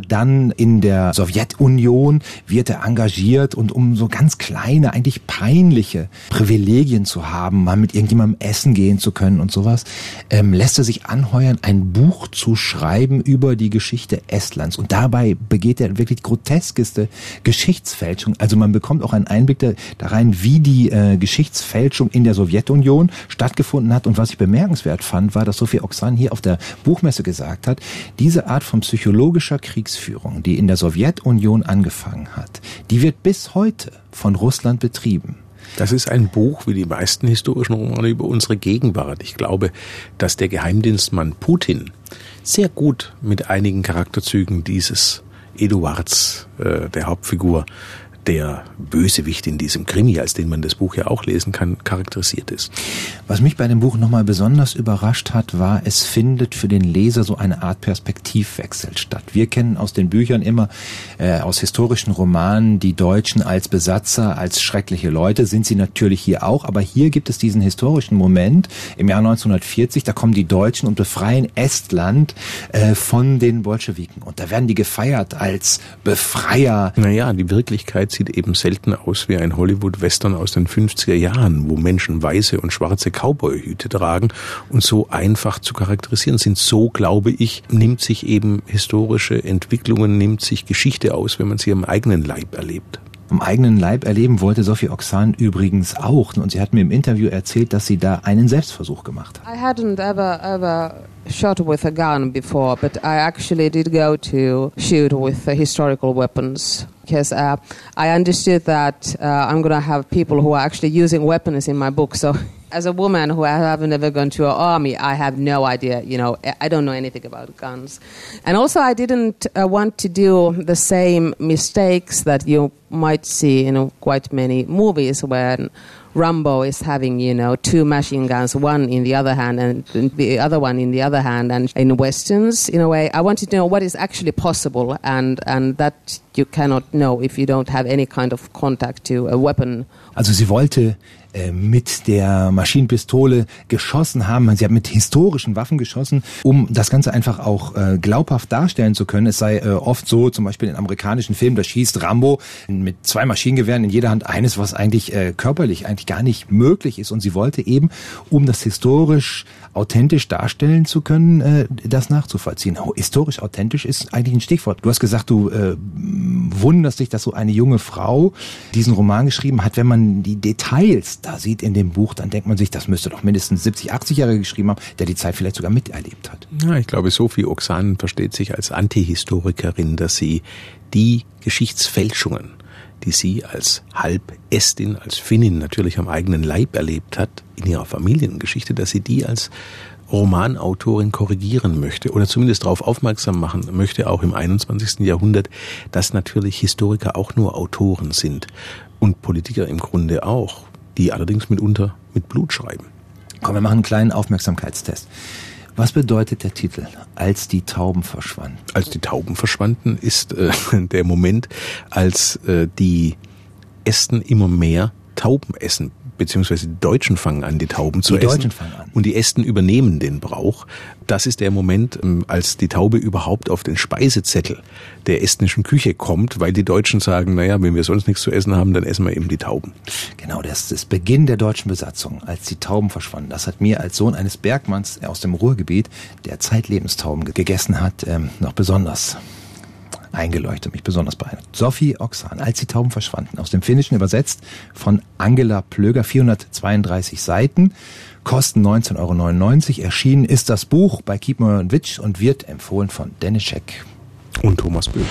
[SPEAKER 2] dann in der Sowjetunion wird er engagiert und um so ganz kleine, eigentlich peinliche Privilegien zu haben, mal mit irgendjemandem essen gehen zu können und sowas, ähm, lässt er sich anheuern, ein Buch zu schreiben über die Geschichte Estlands. Und dabei begeht er wirklich groteskeste Geschichtsfälschung. Also man bekommt auch einen Einblick da, da rein, wie die äh, Geschichtsfälschung in der Sowjetunion stattgefunden hat. Und was ich bemerkenswert fand, war, dass Sophie Oksan hier auf der Buchmesse gesagt hat, diese Art von psychologischer Kriegsführung, die in der Sowjetunion angefangen hat, die wird bis heute von Russland betrieben.
[SPEAKER 3] Das ist ein Buch wie die meisten historischen Romane über unsere Gegenwart. Ich glaube, dass der Geheimdienstmann Putin sehr gut mit einigen Charakterzügen dieses Eduards, äh, der Hauptfigur, der Bösewicht in diesem Krimi, als den man das Buch ja auch lesen kann, charakterisiert ist.
[SPEAKER 2] Was mich bei dem Buch nochmal besonders überrascht hat, war, es findet für den Leser so eine Art Perspektivwechsel statt. Wir kennen aus den Büchern immer, äh, aus historischen Romanen, die Deutschen als Besatzer, als schreckliche Leute, sind sie natürlich hier auch, aber hier gibt es diesen historischen Moment im Jahr neunzehnhundertvierzig, da kommen die Deutschen und befreien Estland äh, von den Bolschewiken. Und da werden die gefeiert als Befreier.
[SPEAKER 3] Naja, die Wirklichkeit sieht eben selten aus wie ein Hollywood-Western aus den fünfziger Jahren, wo Menschen weiße und schwarze Cowboy-Hüte tragen und so einfach zu charakterisieren sind. So, glaube ich, nimmt sich eben historische Entwicklungen, nimmt sich Geschichte aus, wenn man sie am eigenen Leib erlebt.
[SPEAKER 2] Am eigenen Leib erleben wollte Sophie Oksan übrigens auch. Und sie hat mir im Interview erzählt, dass sie da einen Selbstversuch gemacht hat.
[SPEAKER 7] I hadn't ever, ever shot with a gun before, but I actually did go to shoot with uh, historical weapons. Because uh, I understood that uh, I'm going to have people who are actually using weapons in my book. So as a woman who I have never gone to an army, I have no idea, you know, I don't know anything about guns. And also I didn't uh, want to do the same mistakes that you might see in quite many movies when Rambo is having, you know, two machine guns, one in the other hand and the other one in the other hand. And in Westerns, in a way, I wanted to know what is actually possible, and, and that you cannot know if you don't have any kind of contact to a weapon.
[SPEAKER 2] Also sie wollte äh, mit der Maschinenpistole geschossen haben. Sie hat mit historischen Waffen geschossen, um das Ganze einfach auch äh, glaubhaft darstellen zu können. Es sei äh, oft so, zum Beispiel in amerikanischen Filmen, da schießt Rambo mit zwei Maschinengewehren in jeder Hand eines, was eigentlich äh, körperlich eigentlich gar nicht möglich ist. Und sie wollte eben, um das historisch authentisch darstellen zu können, äh, das nachzuvollziehen. Oh, historisch authentisch ist eigentlich ein Stichwort. Du hast gesagt, du äh, wunderst dich, dass so eine junge Frau diesen Roman geschrieben hat. Wenn man die Details da sieht in dem Buch, dann denkt man sich, das müsste doch mindestens siebzig, achtzig-Jährige geschrieben haben, der die Zeit vielleicht sogar miterlebt hat.
[SPEAKER 3] Ja, ich glaube, Sophie Oksan versteht sich als Antihistorikerin, dass sie die Geschichtsfälschungen, die sie als Halbestin, als Finnin natürlich am eigenen Leib erlebt hat, in ihrer Familiengeschichte, dass sie die als Romanautorin korrigieren möchte oder zumindest darauf aufmerksam machen möchte, auch im einundzwanzigsten Jahrhundert, dass natürlich Historiker auch nur Autoren sind und Politiker im Grunde auch, die allerdings mitunter mit Blut schreiben.
[SPEAKER 2] Komm, wir machen einen kleinen Aufmerksamkeitstest. Was bedeutet der Titel, als die Tauben verschwanden?
[SPEAKER 3] Als die Tauben verschwanden ist äh, der Moment, als äh, die Esten immer mehr Tauben essen, beziehungsweise die Deutschen fangen an, die Tauben zu
[SPEAKER 2] essen. Die
[SPEAKER 3] essen.
[SPEAKER 2] Deutschen fangen an.
[SPEAKER 3] Und die Esten übernehmen den Brauch. Das ist der Moment, als die Taube überhaupt auf den Speisezettel der estnischen Küche kommt, weil die Deutschen sagen, naja, wenn wir sonst nichts zu essen haben, dann essen wir eben die Tauben.
[SPEAKER 2] Genau, das ist Beginn der deutschen Besatzung, als die Tauben verschwanden. Das hat mir als Sohn eines Bergmanns aus dem Ruhrgebiet, der Zeitlebens-Tauben gegessen hat, ähm, noch besonders eingeleuchtet, mich besonders beeindruckt. Sophie Oksan, als die Tauben verschwanden, aus dem Finnischen übersetzt von Angela Plöger, vierhundertzweiunddreißig Seiten, kosten neunzehn Euro neunundneunzig. Erschienen ist das Buch bei Kiepenheuer und Witsch und wird empfohlen von Dennis Scheck
[SPEAKER 3] und Thomas Böhm.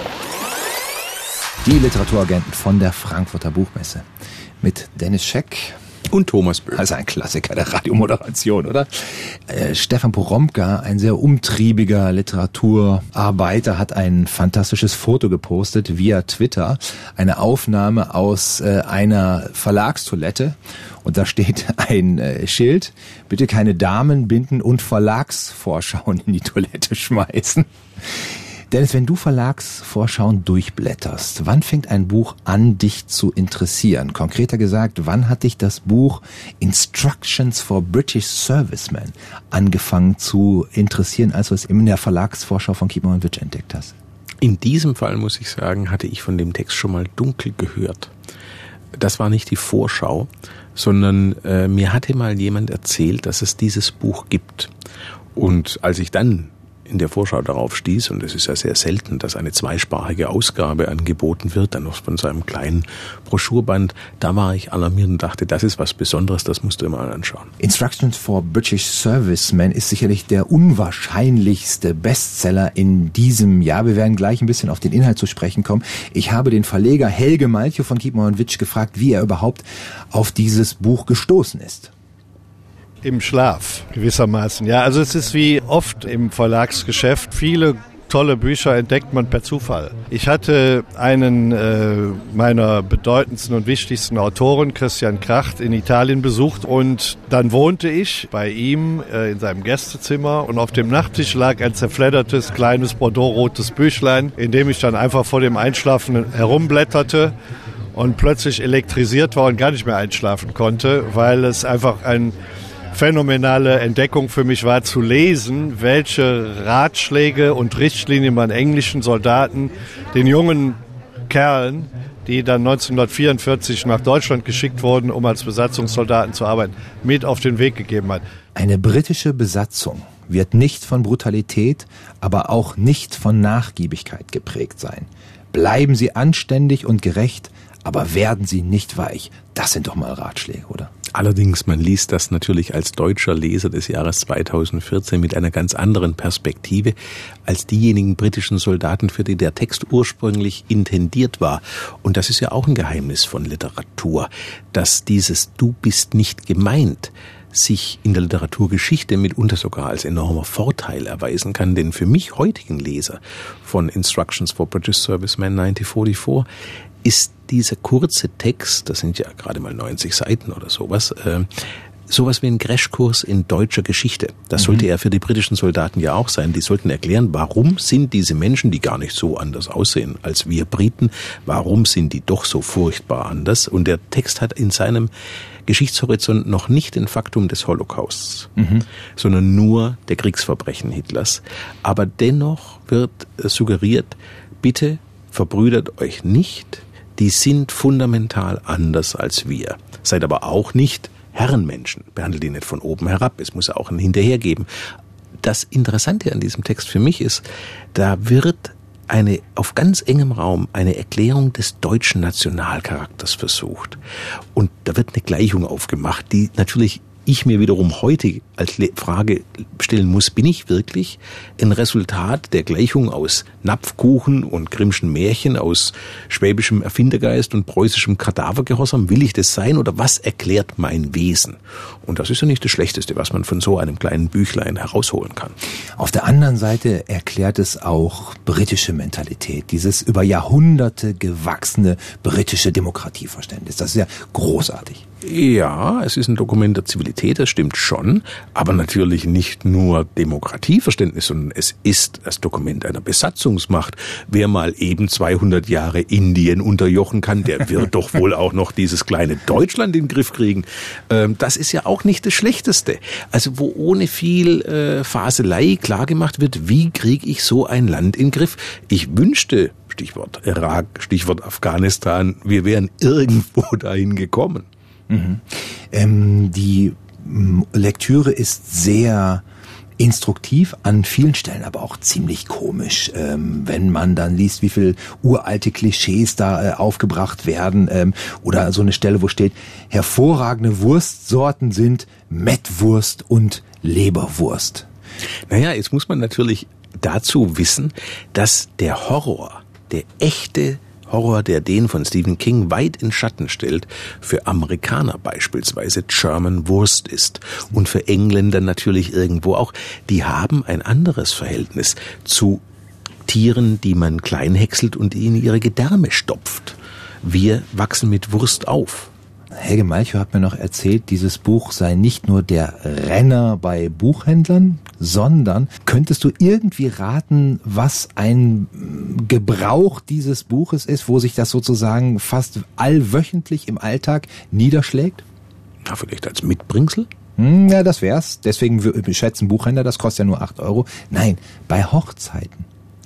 [SPEAKER 2] Die Literaturagenten von der Frankfurter Buchmesse mit Dennis Scheck
[SPEAKER 3] und Thomas Böhm.
[SPEAKER 2] Also ein Klassiker der Radiomoderation, oder? Äh, Stefan Poromka, ein sehr umtriebiger Literaturarbeiter, hat ein fantastisches Foto gepostet via Twitter. Eine Aufnahme aus äh, einer Verlagstoilette. Und da steht ein äh, Schild, bitte keine Damenbinden und Verlagsvorschauen in die Toilette schmeißen. Dennis, wenn du Verlagsvorschauen durchblätterst, wann fängt ein Buch an, dich zu interessieren? Konkreter gesagt, wann hat dich das Buch Instructions for British Servicemen angefangen zu interessieren, als du es in der Verlagsvorschau von Kiepenheuer und Witsch entdeckt hast?
[SPEAKER 3] In diesem Fall, muss ich sagen, hatte ich von dem Text schon mal dunkel gehört. Das war nicht die Vorschau, sondern äh, mir hatte mal jemand erzählt, dass es dieses Buch gibt. Und als ich dann in der Vorschau darauf stieß, und es ist ja sehr selten, dass eine zweisprachige Ausgabe angeboten wird, dann noch von so einem kleinen Broschurband, da war ich alarmiert und dachte, das ist was Besonderes, das musst du mal anschauen.
[SPEAKER 2] Instructions for British Servicemen ist sicherlich der unwahrscheinlichste Bestseller in diesem Jahr. Wir werden gleich ein bisschen auf den Inhalt zu sprechen kommen. Ich habe den Verleger Helge Malchow von Kiepenheuer und Witsch gefragt, wie er überhaupt auf dieses Buch gestoßen ist.
[SPEAKER 8] Im Schlaf gewissermaßen. Ja, also es ist wie oft im Verlagsgeschäft. Viele tolle Bücher entdeckt man per Zufall. Ich hatte einen äh, meiner bedeutendsten und wichtigsten Autoren, Christian Kracht, in Italien besucht und dann wohnte ich bei ihm äh, in seinem Gästezimmer und auf dem Nachttisch lag ein zerfleddertes, kleines bordeaux-rotes Büchlein, in dem ich dann einfach vor dem Einschlafen herumblätterte und plötzlich elektrisiert war und gar nicht mehr einschlafen konnte, weil es einfach ein phänomenale Entdeckung für mich war, zu lesen, welche Ratschläge und Richtlinien man englischen Soldaten, den jungen Kerlen, die dann neunzehnhundertvierundvierzig nach Deutschland geschickt wurden, um als Besatzungssoldaten zu arbeiten, mit auf den Weg gegeben hat.
[SPEAKER 2] Eine britische Besatzung wird nicht von Brutalität, aber auch nicht von Nachgiebigkeit geprägt sein. Bleiben Sie anständig und gerecht, aber werden Sie nicht weich. Das sind doch mal Ratschläge, oder?
[SPEAKER 3] Allerdings, man liest das natürlich als deutscher Leser des Jahres zweitausendvierzehn mit einer ganz anderen Perspektive als diejenigen britischen Soldaten, für die der Text ursprünglich intendiert war. Und das ist ja auch ein Geheimnis von Literatur, dass dieses "Du bist nicht gemeint" sich in der Literaturgeschichte mitunter sogar als enormer Vorteil erweisen kann. Denn für mich heutigen Leser von Instructions for British Servicemen neunzehnhundertvierundvierzig ist dieser kurze Text, das sind ja gerade mal neunzig Seiten oder sowas, äh, sowas wie ein Crashkurs in deutscher Geschichte. Das sollte er für die britischen Soldaten ja auch sein. Die sollten erklären, warum sind diese Menschen, die gar nicht so anders aussehen als wir Briten, warum sind die doch so furchtbar anders? Und der Text hat in seinem Geschichtshorizont noch nicht den Faktum des Holocausts, mhm. sondern nur der Kriegsverbrechen Hitlers. Aber dennoch wird suggeriert, bitte verbrüdert euch nicht, die sind fundamental anders als wir. Seid aber auch nicht Herrenmenschen. Behandelt die nicht von oben herab. Es muss auch ein Hinterher geben. Das Interessante an diesem Text für mich ist, da wird eine, auf ganz engem Raum eine Erklärung des deutschen Nationalcharakters versucht. Und da wird eine Gleichung aufgemacht, die natürlich ich mir wiederum heute als Frage stellen muss, bin ich wirklich ein Resultat der Gleichung aus Napfkuchen und Grimmschen Märchen, aus schwäbischem Erfindergeist und preußischem Kadavergehorsam? Will ich das sein oder was erklärt mein Wesen? Und das ist ja nicht das Schlechteste, was man von so einem kleinen Büchlein herausholen kann.
[SPEAKER 2] Auf der anderen Seite erklärt es auch britische Mentalität, dieses über Jahrhunderte gewachsene britische Demokratieverständnis. Das ist ja großartig.
[SPEAKER 3] Ja, es ist ein Dokument der Zivilität, das stimmt schon, aber natürlich nicht nur Demokratieverständnis, sondern es ist das Dokument einer Besatzungsmacht. Wer mal eben zweihundert Jahre Indien unterjochen kann, der wird doch wohl auch noch dieses kleine Deutschland in den Griff kriegen. Das ist ja auch nicht das Schlechteste. Also wo ohne viel äh, Faselei klargemacht wird, wie kriege ich so ein Land in den Griff? Ich wünschte, Stichwort Irak, Stichwort Afghanistan, wir wären irgendwo dahin gekommen.
[SPEAKER 2] Mhm. Ähm, die m, Lektüre ist sehr instruktiv, an vielen Stellen aber auch ziemlich komisch, ähm, wenn man dann liest, wie viel uralte Klischees da äh, aufgebracht werden, ähm, oder so eine Stelle, wo steht, hervorragende Wurstsorten sind Mettwurst und Leberwurst.
[SPEAKER 3] Naja, jetzt muss man natürlich dazu wissen, dass der Horror, der echte Horror, der den von Stephen King weit in Schatten stellt, für Amerikaner beispielsweise German Wurst ist und für Engländer natürlich irgendwo auch. Die haben ein anderes Verhältnis zu Tieren, die man klein häckselt und in ihre Gedärme stopft. Wir wachsen mit Wurst auf.
[SPEAKER 2] Helge Malchow hat mir noch erzählt, dieses Buch sei nicht nur der Renner bei Buchhändlern, sondern könntest du irgendwie raten, was ein Gebrauch dieses Buches ist, wo sich das sozusagen fast allwöchentlich im Alltag niederschlägt?
[SPEAKER 3] Na, vielleicht als Mitbringsel?
[SPEAKER 2] Hm, ja, das wär's. Deswegen schätzen Buchhändler, das kostet ja nur acht Euro. Nein, bei Hochzeiten.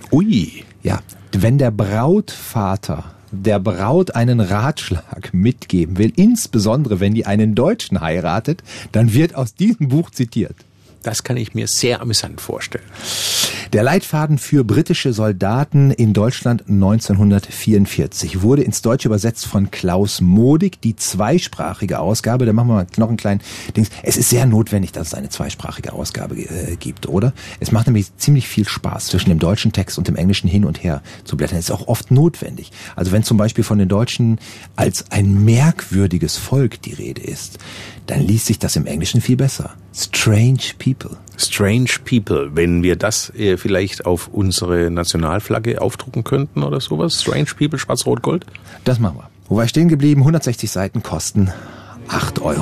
[SPEAKER 3] Ui.
[SPEAKER 2] Ja, wenn der Brautvater der Braut einen Ratschlag mitgeben will, insbesondere wenn die einen Deutschen heiratet, dann wird aus diesem Buch zitiert.
[SPEAKER 3] Das kann ich mir sehr amüsant vorstellen.
[SPEAKER 2] Der Leitfaden für britische Soldaten in Deutschland neunzehnhundertvierundvierzig wurde ins Deutsche übersetzt von Klaus Modig, die zweisprachige Ausgabe. Da machen wir mal noch einen kleinen Dings. Es ist sehr notwendig, dass es eine zweisprachige Ausgabe äh, gibt, oder? Es macht nämlich ziemlich viel Spaß, zwischen dem deutschen Text und dem englischen hin und her zu blättern. Es ist auch oft notwendig. Also wenn zum Beispiel von den Deutschen als ein merkwürdiges Volk die Rede ist, dann liest sich das im Englischen viel besser. Strange People.
[SPEAKER 3] Strange People, wenn wir das äh, vielleicht auf unsere Nationalflagge aufdrucken könnten oder sowas. Strange People, schwarz-rot-gold.
[SPEAKER 2] Das machen wir. Wo war ich stehen geblieben? hundertsechzig Seiten kosten acht Euro.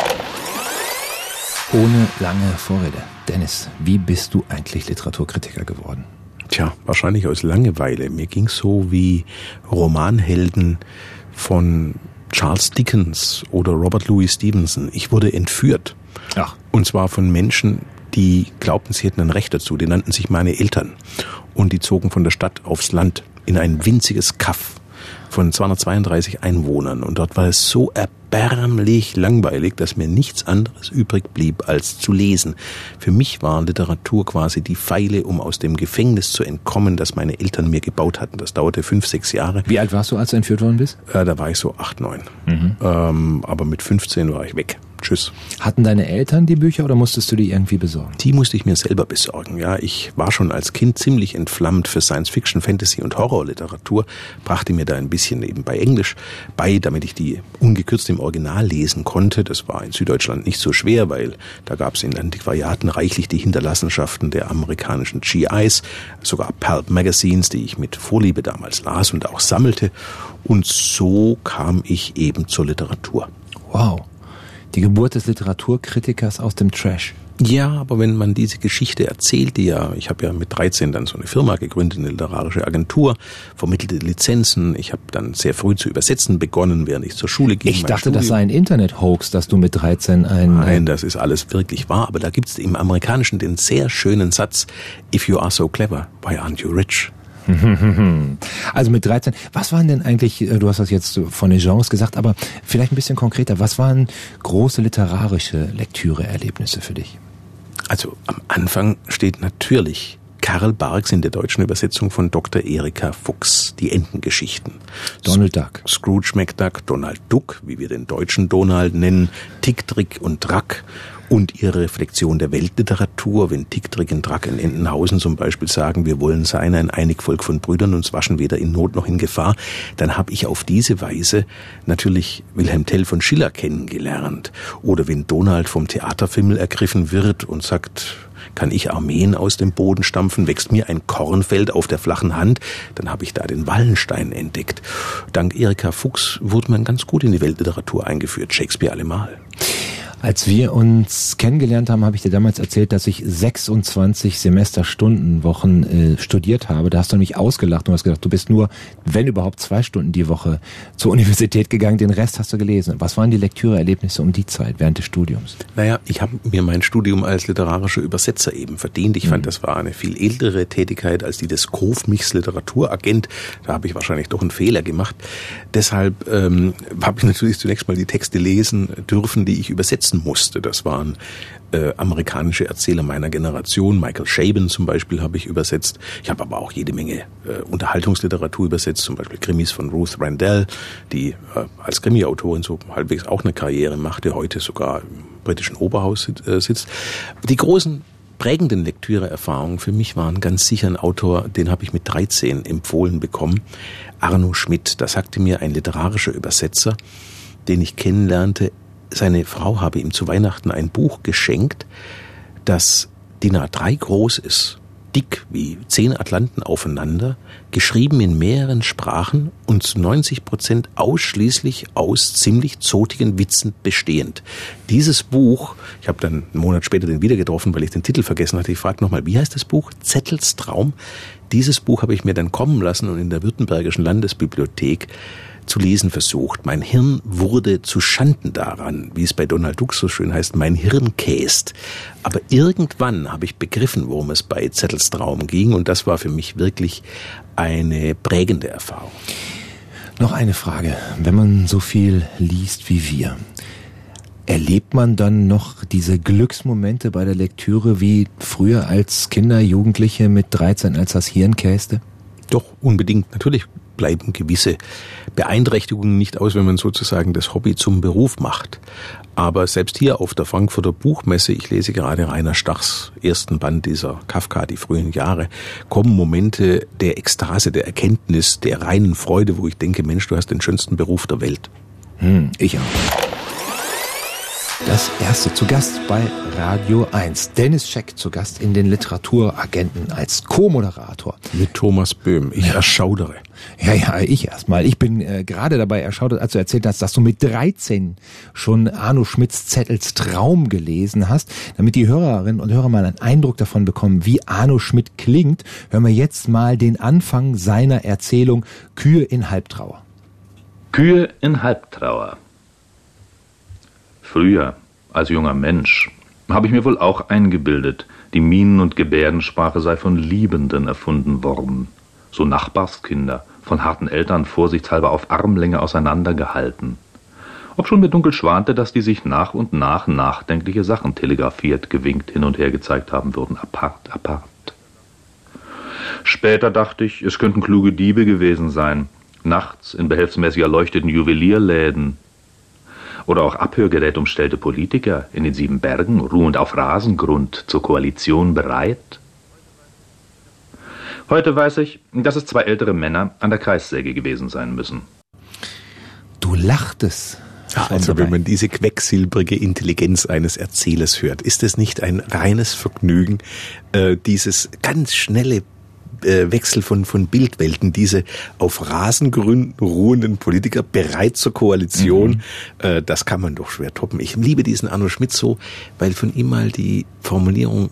[SPEAKER 2] Ohne lange Vorrede. Dennis, wie bist du eigentlich Literaturkritiker geworden?
[SPEAKER 3] Tja, wahrscheinlich aus Langeweile. Mir ging's so wie Romanhelden von Charles Dickens oder Robert Louis Stevenson. Ich wurde entführt.
[SPEAKER 2] Ach.
[SPEAKER 3] Und zwar von Menschen, die glaubten, sie hätten ein Recht dazu. Die nannten sich meine Eltern. Und die zogen von der Stadt aufs Land in ein winziges Kaff von zweihundertzweiunddreißig Einwohnern. Und dort war es so erbärmlich langweilig, dass mir nichts anderes übrig blieb, als zu lesen. Für mich war Literatur quasi die Feile, um aus dem Gefängnis zu entkommen, das meine Eltern mir gebaut hatten. Das dauerte fünf, sechs Jahre.
[SPEAKER 2] Wie alt warst du, als du entführt worden bist?
[SPEAKER 3] Äh, da war ich so acht, neun.
[SPEAKER 2] Mhm.
[SPEAKER 3] Ähm, aber mit fünfzehn war ich weg. Tschüss.
[SPEAKER 2] Hatten deine Eltern die Bücher oder musstest du die irgendwie besorgen?
[SPEAKER 3] Die musste ich mir selber besorgen. Ja, ich war schon als Kind ziemlich entflammt für Science-Fiction, Fantasy und Horrorliteratur, brachte mir da ein bisschen nebenbei Englisch bei, damit ich die ungekürzt im Original lesen konnte. Das war in Süddeutschland nicht so schwer, weil da gab es in Antiquariaten reichlich die Hinterlassenschaften der amerikanischen G Is, sogar Pulp Magazines, die ich mit Vorliebe damals las und auch sammelte. Und so kam ich eben zur Literatur.
[SPEAKER 2] Wow. Die Geburt des Literaturkritikers aus dem Trash.
[SPEAKER 3] Ja, aber wenn man diese Geschichte erzählte, ja, ich habe ja mit dreizehn dann so eine Firma gegründet, eine literarische Agentur, vermittelte Lizenzen. Ich habe dann sehr früh zu übersetzen begonnen, während ich zur Schule ging.
[SPEAKER 2] Ich dachte, Studium. Das sei ein Internet-Hoax, dass du mit dreizehn ein...
[SPEAKER 3] Nein, das ist alles wirklich wahr, aber da gibt's im Amerikanischen den sehr schönen Satz, if you are so clever, why aren't you rich?
[SPEAKER 2] Also mit dreizehn, was waren denn eigentlich, du hast das jetzt von den Genres gesagt, aber vielleicht ein bisschen konkreter, was waren große literarische Lektüre-Erlebnisse für dich?
[SPEAKER 3] Also am Anfang steht natürlich Karl Barks in der deutschen Übersetzung von Doktor Erika Fuchs, die Entengeschichten.
[SPEAKER 2] Donald Duck.
[SPEAKER 3] Scrooge McDuck, Donald Duck, wie wir den deutschen Donald nennen, Tick, Trick und Track. Und ihre Reflexion der Weltliteratur, wenn Tick, Trick und Track in Entenhausen zum Beispiel sagen, wir wollen sein ein Einigvolk von Brüdern, uns waschen weder in Not noch in Gefahr, dann habe ich auf diese Weise natürlich Wilhelm Tell von Schiller kennengelernt. Oder wenn Donald vom Theaterfimmel ergriffen wird und sagt, kann ich Armeen aus dem Boden stampfen, wächst mir ein Kornfeld auf der flachen Hand, dann habe ich da den Wallenstein entdeckt. Dank Erika Fuchs wurde man ganz gut in die Weltliteratur eingeführt, Shakespeare allemal.
[SPEAKER 2] Als wir uns kennengelernt haben, habe ich dir damals erzählt, dass ich sechsundzwanzig Semesterstundenwochen äh, studiert habe. Da hast du mich ausgelacht und hast gesagt, du bist nur, wenn überhaupt, zwei Stunden die Woche zur Universität gegangen. Den Rest hast du gelesen. Was waren die Lektüreerlebnisse um die Zeit während des Studiums?
[SPEAKER 3] Naja, ich habe mir mein Studium als literarischer Übersetzer eben verdient. Ich mhm. fand, das war eine viel ältere Tätigkeit als die des Kofmichs Literaturagent. Da habe ich wahrscheinlich doch einen Fehler gemacht. Deshalb ähm, habe ich natürlich zunächst mal die Texte lesen dürfen, die ich übersetzen musste. Das waren äh, amerikanische Erzähler meiner Generation. Michael Chabon zum Beispiel habe ich übersetzt. Ich habe aber auch jede Menge äh, Unterhaltungsliteratur übersetzt, zum Beispiel Krimis von Ruth Rendell, die äh, als Krimi-Autorin so halbwegs auch eine Karriere machte, heute sogar im britischen Oberhaus äh, sitzt. Die großen prägenden Lektüreerfahrungen für mich waren ganz sicher ein Autor, den habe ich mit dreizehn empfohlen bekommen, Arno Schmidt. Da sagte mir ein literarischer Übersetzer, den ich kennenlernte, seine Frau habe ihm zu Weihnachten ein Buch geschenkt, das D I N A drei groß ist, dick wie zehn Atlanten aufeinander, geschrieben in mehreren Sprachen und zu neunzig Prozent ausschließlich aus ziemlich zotigen Witzen bestehend. Dieses Buch, ich habe dann einen Monat später den wieder getroffen, weil ich den Titel vergessen hatte. Ich fragte nochmal, wie heißt das Buch? Zettels Traum. Dieses Buch habe ich mir dann kommen lassen und in der Württembergischen Landesbibliothek zu lesen versucht. Mein Hirn wurde zu Schanden daran, wie es bei Donald Duck so schön heißt, mein Hirn käst. Aber irgendwann habe ich begriffen, worum es bei Zettels Traum ging, und das war für mich wirklich eine prägende Erfahrung.
[SPEAKER 2] Noch eine Frage. Wenn man so viel liest wie wir, erlebt man dann noch diese Glücksmomente bei der Lektüre wie früher als Kinder, Jugendliche mit dreizehn, als das Hirn käste?
[SPEAKER 3] Doch, unbedingt. Natürlich bleiben gewisse Beeinträchtigungen nicht aus, wenn man sozusagen das Hobby zum Beruf macht. Aber selbst hier auf der Frankfurter Buchmesse, ich lese gerade Rainer Stachs ersten Band dieser Kafka, die frühen Jahre, kommen Momente der Ekstase, der Erkenntnis, der reinen Freude, wo ich denke, Mensch, du hast den schönsten Beruf der Welt.
[SPEAKER 2] Hm, ich auch. Das erste zu Gast bei Radio eins. Dennis Scheck zu Gast in den Literaturagenten als Co-Moderator.
[SPEAKER 3] Mit Thomas Böhm. Ich ja. erschaudere.
[SPEAKER 2] Ja, ja, ich erstmal. Ich bin äh, gerade dabei erschaudert, als du erzählt hast, dass du mit dreizehn schon Arno Schmidts Zettels Traum gelesen hast. Damit die Hörerinnen und Hörer mal einen Eindruck davon bekommen, wie Arno Schmidt klingt, hören wir jetzt mal den Anfang seiner Erzählung Kühe in Halbtrauer.
[SPEAKER 9] Kühe in Halbtrauer. Früher, als junger Mensch, habe ich mir wohl auch eingebildet, die Mienen- und Gebärdensprache sei von Liebenden erfunden worden. So Nachbarskinder, von harten Eltern vorsichtshalber auf Armlänge auseinandergehalten. Obschon mir dunkel schwante, dass die sich nach und nach nachdenkliche Sachen telegrafiert, gewinkt, hin und her gezeigt haben würden, apart, apart. Später dachte ich, es könnten kluge Diebe gewesen sein, nachts in behelfsmäßig erleuchteten Juwelierläden. Oder auch abhörgerätumstellte Politiker in den sieben Bergen, ruhend auf Rasengrund, zur Koalition bereit. Heute weiß ich, dass es zwei ältere Männer an der Kreissäge gewesen sein müssen.
[SPEAKER 2] Du lachtest.
[SPEAKER 3] Ja, also wenn man diese quecksilbrige Intelligenz eines Erzählers hört, ist es nicht ein reines Vergnügen, äh, dieses ganz schnelle Wechsel von, von Bildwelten, diese auf Rasengründen ruhenden Politiker bereit zur Koalition, mhm. äh, das kann man doch schwer toppen. Ich liebe diesen Arno Schmidt so, weil von ihm mal die Formulierung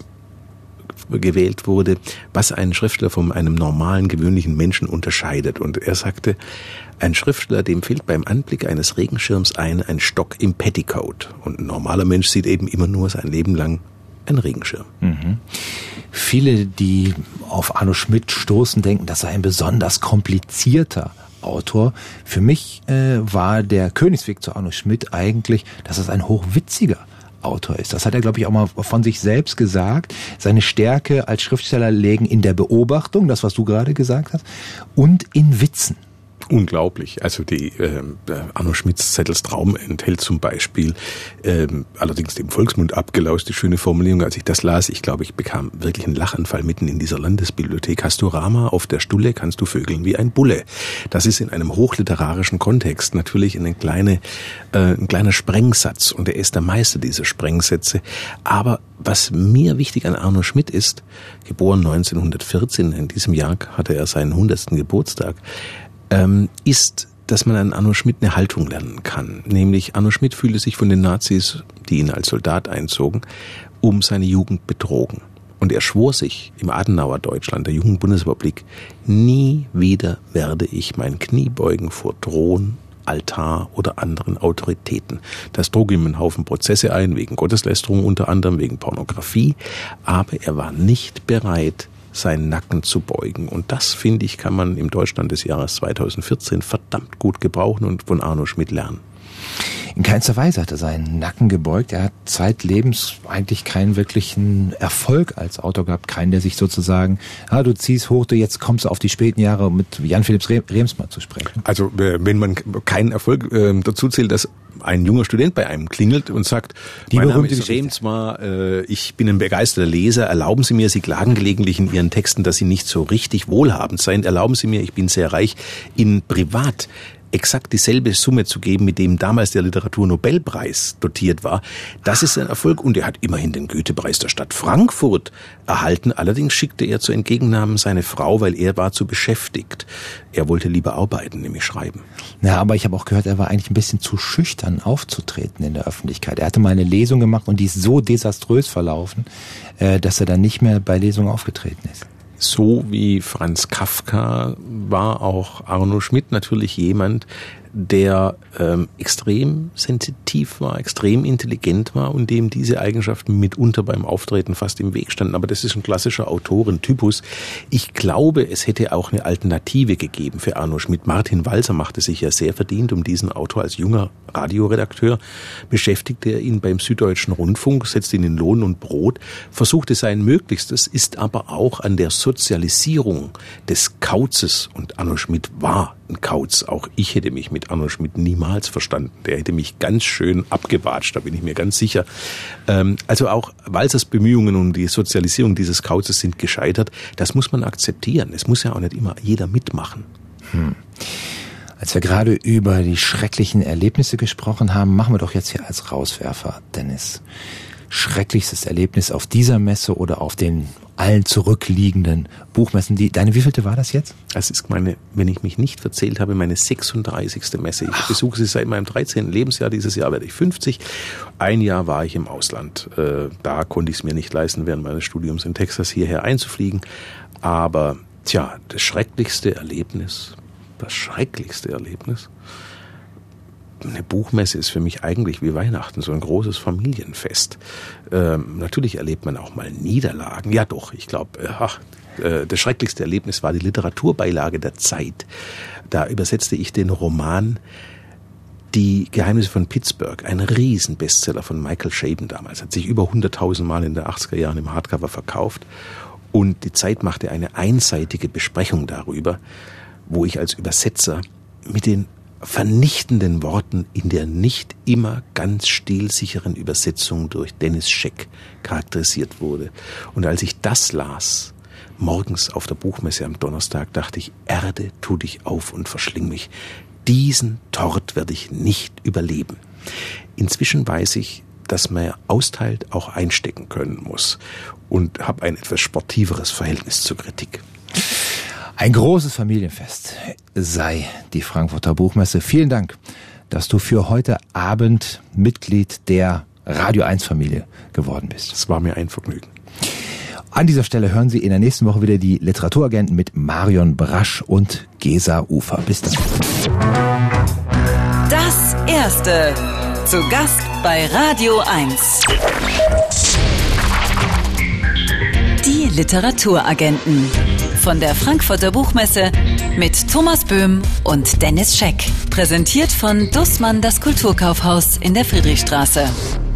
[SPEAKER 3] gewählt wurde, was einen Schriftsteller von einem normalen, gewöhnlichen Menschen unterscheidet. Und er sagte, ein Schriftsteller, dem fehlt beim Anblick eines Regenschirms ein, ein Stock im Petticoat. Und ein normaler Mensch sieht eben immer nur sein Leben lang einen Regenschirm.
[SPEAKER 2] Mhm. Viele, die auf Arno Schmidt stoßen, denken, das sei ein besonders komplizierter Autor. Für mich äh, war der Königsweg zu Arno Schmidt eigentlich, dass es ein hochwitziger Autor ist. Das hat er, glaube ich, auch mal von sich selbst gesagt. Seine Stärke als Schriftsteller lägen in der Beobachtung, das, was du gerade gesagt hast, und in Witzen.
[SPEAKER 3] Unglaublich. Also die äh, Arno Schmidts Zettels Traum enthält zum Beispiel, äh, allerdings dem Volksmund abgelauscht, die schöne Formulierung, als ich das las, ich glaube, ich bekam wirklich einen Lachanfall mitten in dieser Landesbibliothek. Hast du Rama auf der Stulle, kannst du vögeln wie ein Bulle. Das ist in einem hochliterarischen Kontext natürlich eine kleine, äh, ein kleiner Sprengsatz, und er ist der Meister dieser Sprengsätze. Aber was mir wichtig an Arno Schmidt ist, geboren neunzehnhundertvierzehn, in diesem Jahr hatte er seinen hundertsten Geburtstag, ähm, ist, dass man an Arno Schmidt eine Haltung lernen kann. Nämlich Arno Schmidt fühlte sich von den Nazis, die ihn als Soldat einzogen, um seine Jugend betrogen. Und er schwor sich im Adenauer Deutschland, der jungen Bundesrepublik, nie wieder werde ich mein Knie beugen vor Thron, Altar oder anderen Autoritäten. Das trug ihm einen Haufen Prozesse ein, wegen Gotteslästerung unter anderem, wegen Pornografie. Aber er war nicht bereit, seinen Nacken zu beugen. Und das, finde ich, kann man im Deutschland des Jahres zweitausendvierzehn verdammt gut gebrauchen und von Arno Schmidt lernen.
[SPEAKER 2] In keinster Weise hat er seinen Nacken gebeugt. Er hat zeitlebens eigentlich keinen wirklichen Erfolg als Autor gehabt. Keinen, der sich sozusagen, ah, du ziehst hoch, du jetzt kommst du auf die späten Jahre, um mit Jan-Philipp Remsmar zu sprechen.
[SPEAKER 3] Also wenn man keinen Erfolg äh, dazu zählt, dass ein junger Student bei einem klingelt und sagt, die mein Name ist Remsmar, äh, ich bin ein begeisterter Leser, erlauben Sie mir, Sie klagen gelegentlich in Ihren Texten, dass Sie nicht so richtig wohlhabend seien, erlauben Sie mir, ich bin sehr reich, Ihnen privat exakt dieselbe Summe zu geben, mit dem damals der Literaturnobelpreis dotiert war. Das ist ein Erfolg, und er hat immerhin den Goethepreis der Stadt Frankfurt erhalten. Allerdings schickte er zur Entgegennahme seine Frau, weil er war zu beschäftigt. Er wollte lieber arbeiten, nämlich schreiben.
[SPEAKER 2] Na, aber ich habe auch gehört, er war eigentlich ein bisschen zu schüchtern aufzutreten in der Öffentlichkeit. Er hatte mal eine Lesung gemacht und die ist so desaströs verlaufen, dass er dann nicht mehr bei Lesungen aufgetreten ist.
[SPEAKER 3] So wie Franz Kafka war auch Arno Schmidt natürlich jemand, der ähm, extrem sensitiv war, extrem intelligent war und dem diese Eigenschaften mitunter beim Auftreten fast im Weg standen. Aber das ist ein klassischer Autorentypus. Ich glaube, es hätte auch eine Alternative gegeben für Arno Schmidt. Martin Walser machte sich ja sehr verdient um diesen Autor als junger Radioredakteur, beschäftigte er ihn beim Süddeutschen Rundfunk, setzte ihn in Lohn und Brot, versuchte sein Möglichstes, ist aber auch an der Sozialisierung des Kauzes, und Arno Schmidt war ein Kauz, auch ich hätte mich mit Arno Schmidt niemals verstanden, der hätte mich ganz schön abgewatscht, da bin ich mir ganz sicher. Also auch Walsers Bemühungen um die Sozialisierung dieses Kauzes sind gescheitert, das muss man akzeptieren, es muss ja auch nicht immer jeder mitmachen.
[SPEAKER 2] Hm. Als wir gerade über die schrecklichen Erlebnisse gesprochen haben, machen wir doch jetzt hier als Rauswerfer, Dennis. Schrecklichstes Erlebnis auf dieser Messe oder auf den allen zurückliegenden Buchmessen. Die, deine wievielte war das jetzt?
[SPEAKER 3] Das ist meine, wenn ich mich nicht verzählt habe, meine sechsunddreißigste Messe. Ich Ach. besuche sie seit meinem dreizehnten Lebensjahr. Dieses Jahr werde ich fünfzig. Ein Jahr war ich im Ausland. Da konnte ich es mir nicht leisten, während meines Studiums in Texas hierher einzufliegen. Aber tja, das schrecklichste Erlebnis, das schrecklichste Erlebnis. Eine Buchmesse ist für mich eigentlich wie Weihnachten, so ein großes Familienfest. Ähm, natürlich erlebt man auch mal Niederlagen. Ja doch, ich glaube, äh, das schrecklichste Erlebnis war die Literaturbeilage der Zeit. Da übersetzte ich den Roman Die Geheimnisse von Pittsburgh, ein Riesenbestseller von Michael Chabon damals. Hat sich über hunderttausend Mal in den achtziger Jahren im Hardcover verkauft. Und die Zeit machte eine einseitige Besprechung darüber, wo ich als Übersetzer mit den vernichtenden Worten in der nicht immer ganz stilsicheren Übersetzung durch Dennis Scheck charakterisiert wurde. Und als ich das las, morgens auf der Buchmesse am Donnerstag, dachte ich, Erde, tu dich auf und verschling mich. Diesen Tort werde ich nicht überleben. Inzwischen weiß ich, dass man austeilt, auch einstecken können muss. Und habe ein etwas sportiveres Verhältnis zur Kritik.
[SPEAKER 2] Ein großes Familienfest sei die Frankfurter Buchmesse. Vielen Dank, dass du für heute Abend Mitglied der Radio eins Familie geworden bist.
[SPEAKER 3] Es war mir ein Vergnügen.
[SPEAKER 2] An dieser Stelle hören Sie in der nächsten Woche wieder die Literaturagenten mit Marion Brasch und Gesa Ufer. Bis dann.
[SPEAKER 1] Das Erste. Zu Gast bei Radio eins. Die Literaturagenten. Von der Frankfurter Buchmesse mit Thomas Böhm und Dennis Scheck. Präsentiert von Dussmann das Kulturkaufhaus in der Friedrichstraße.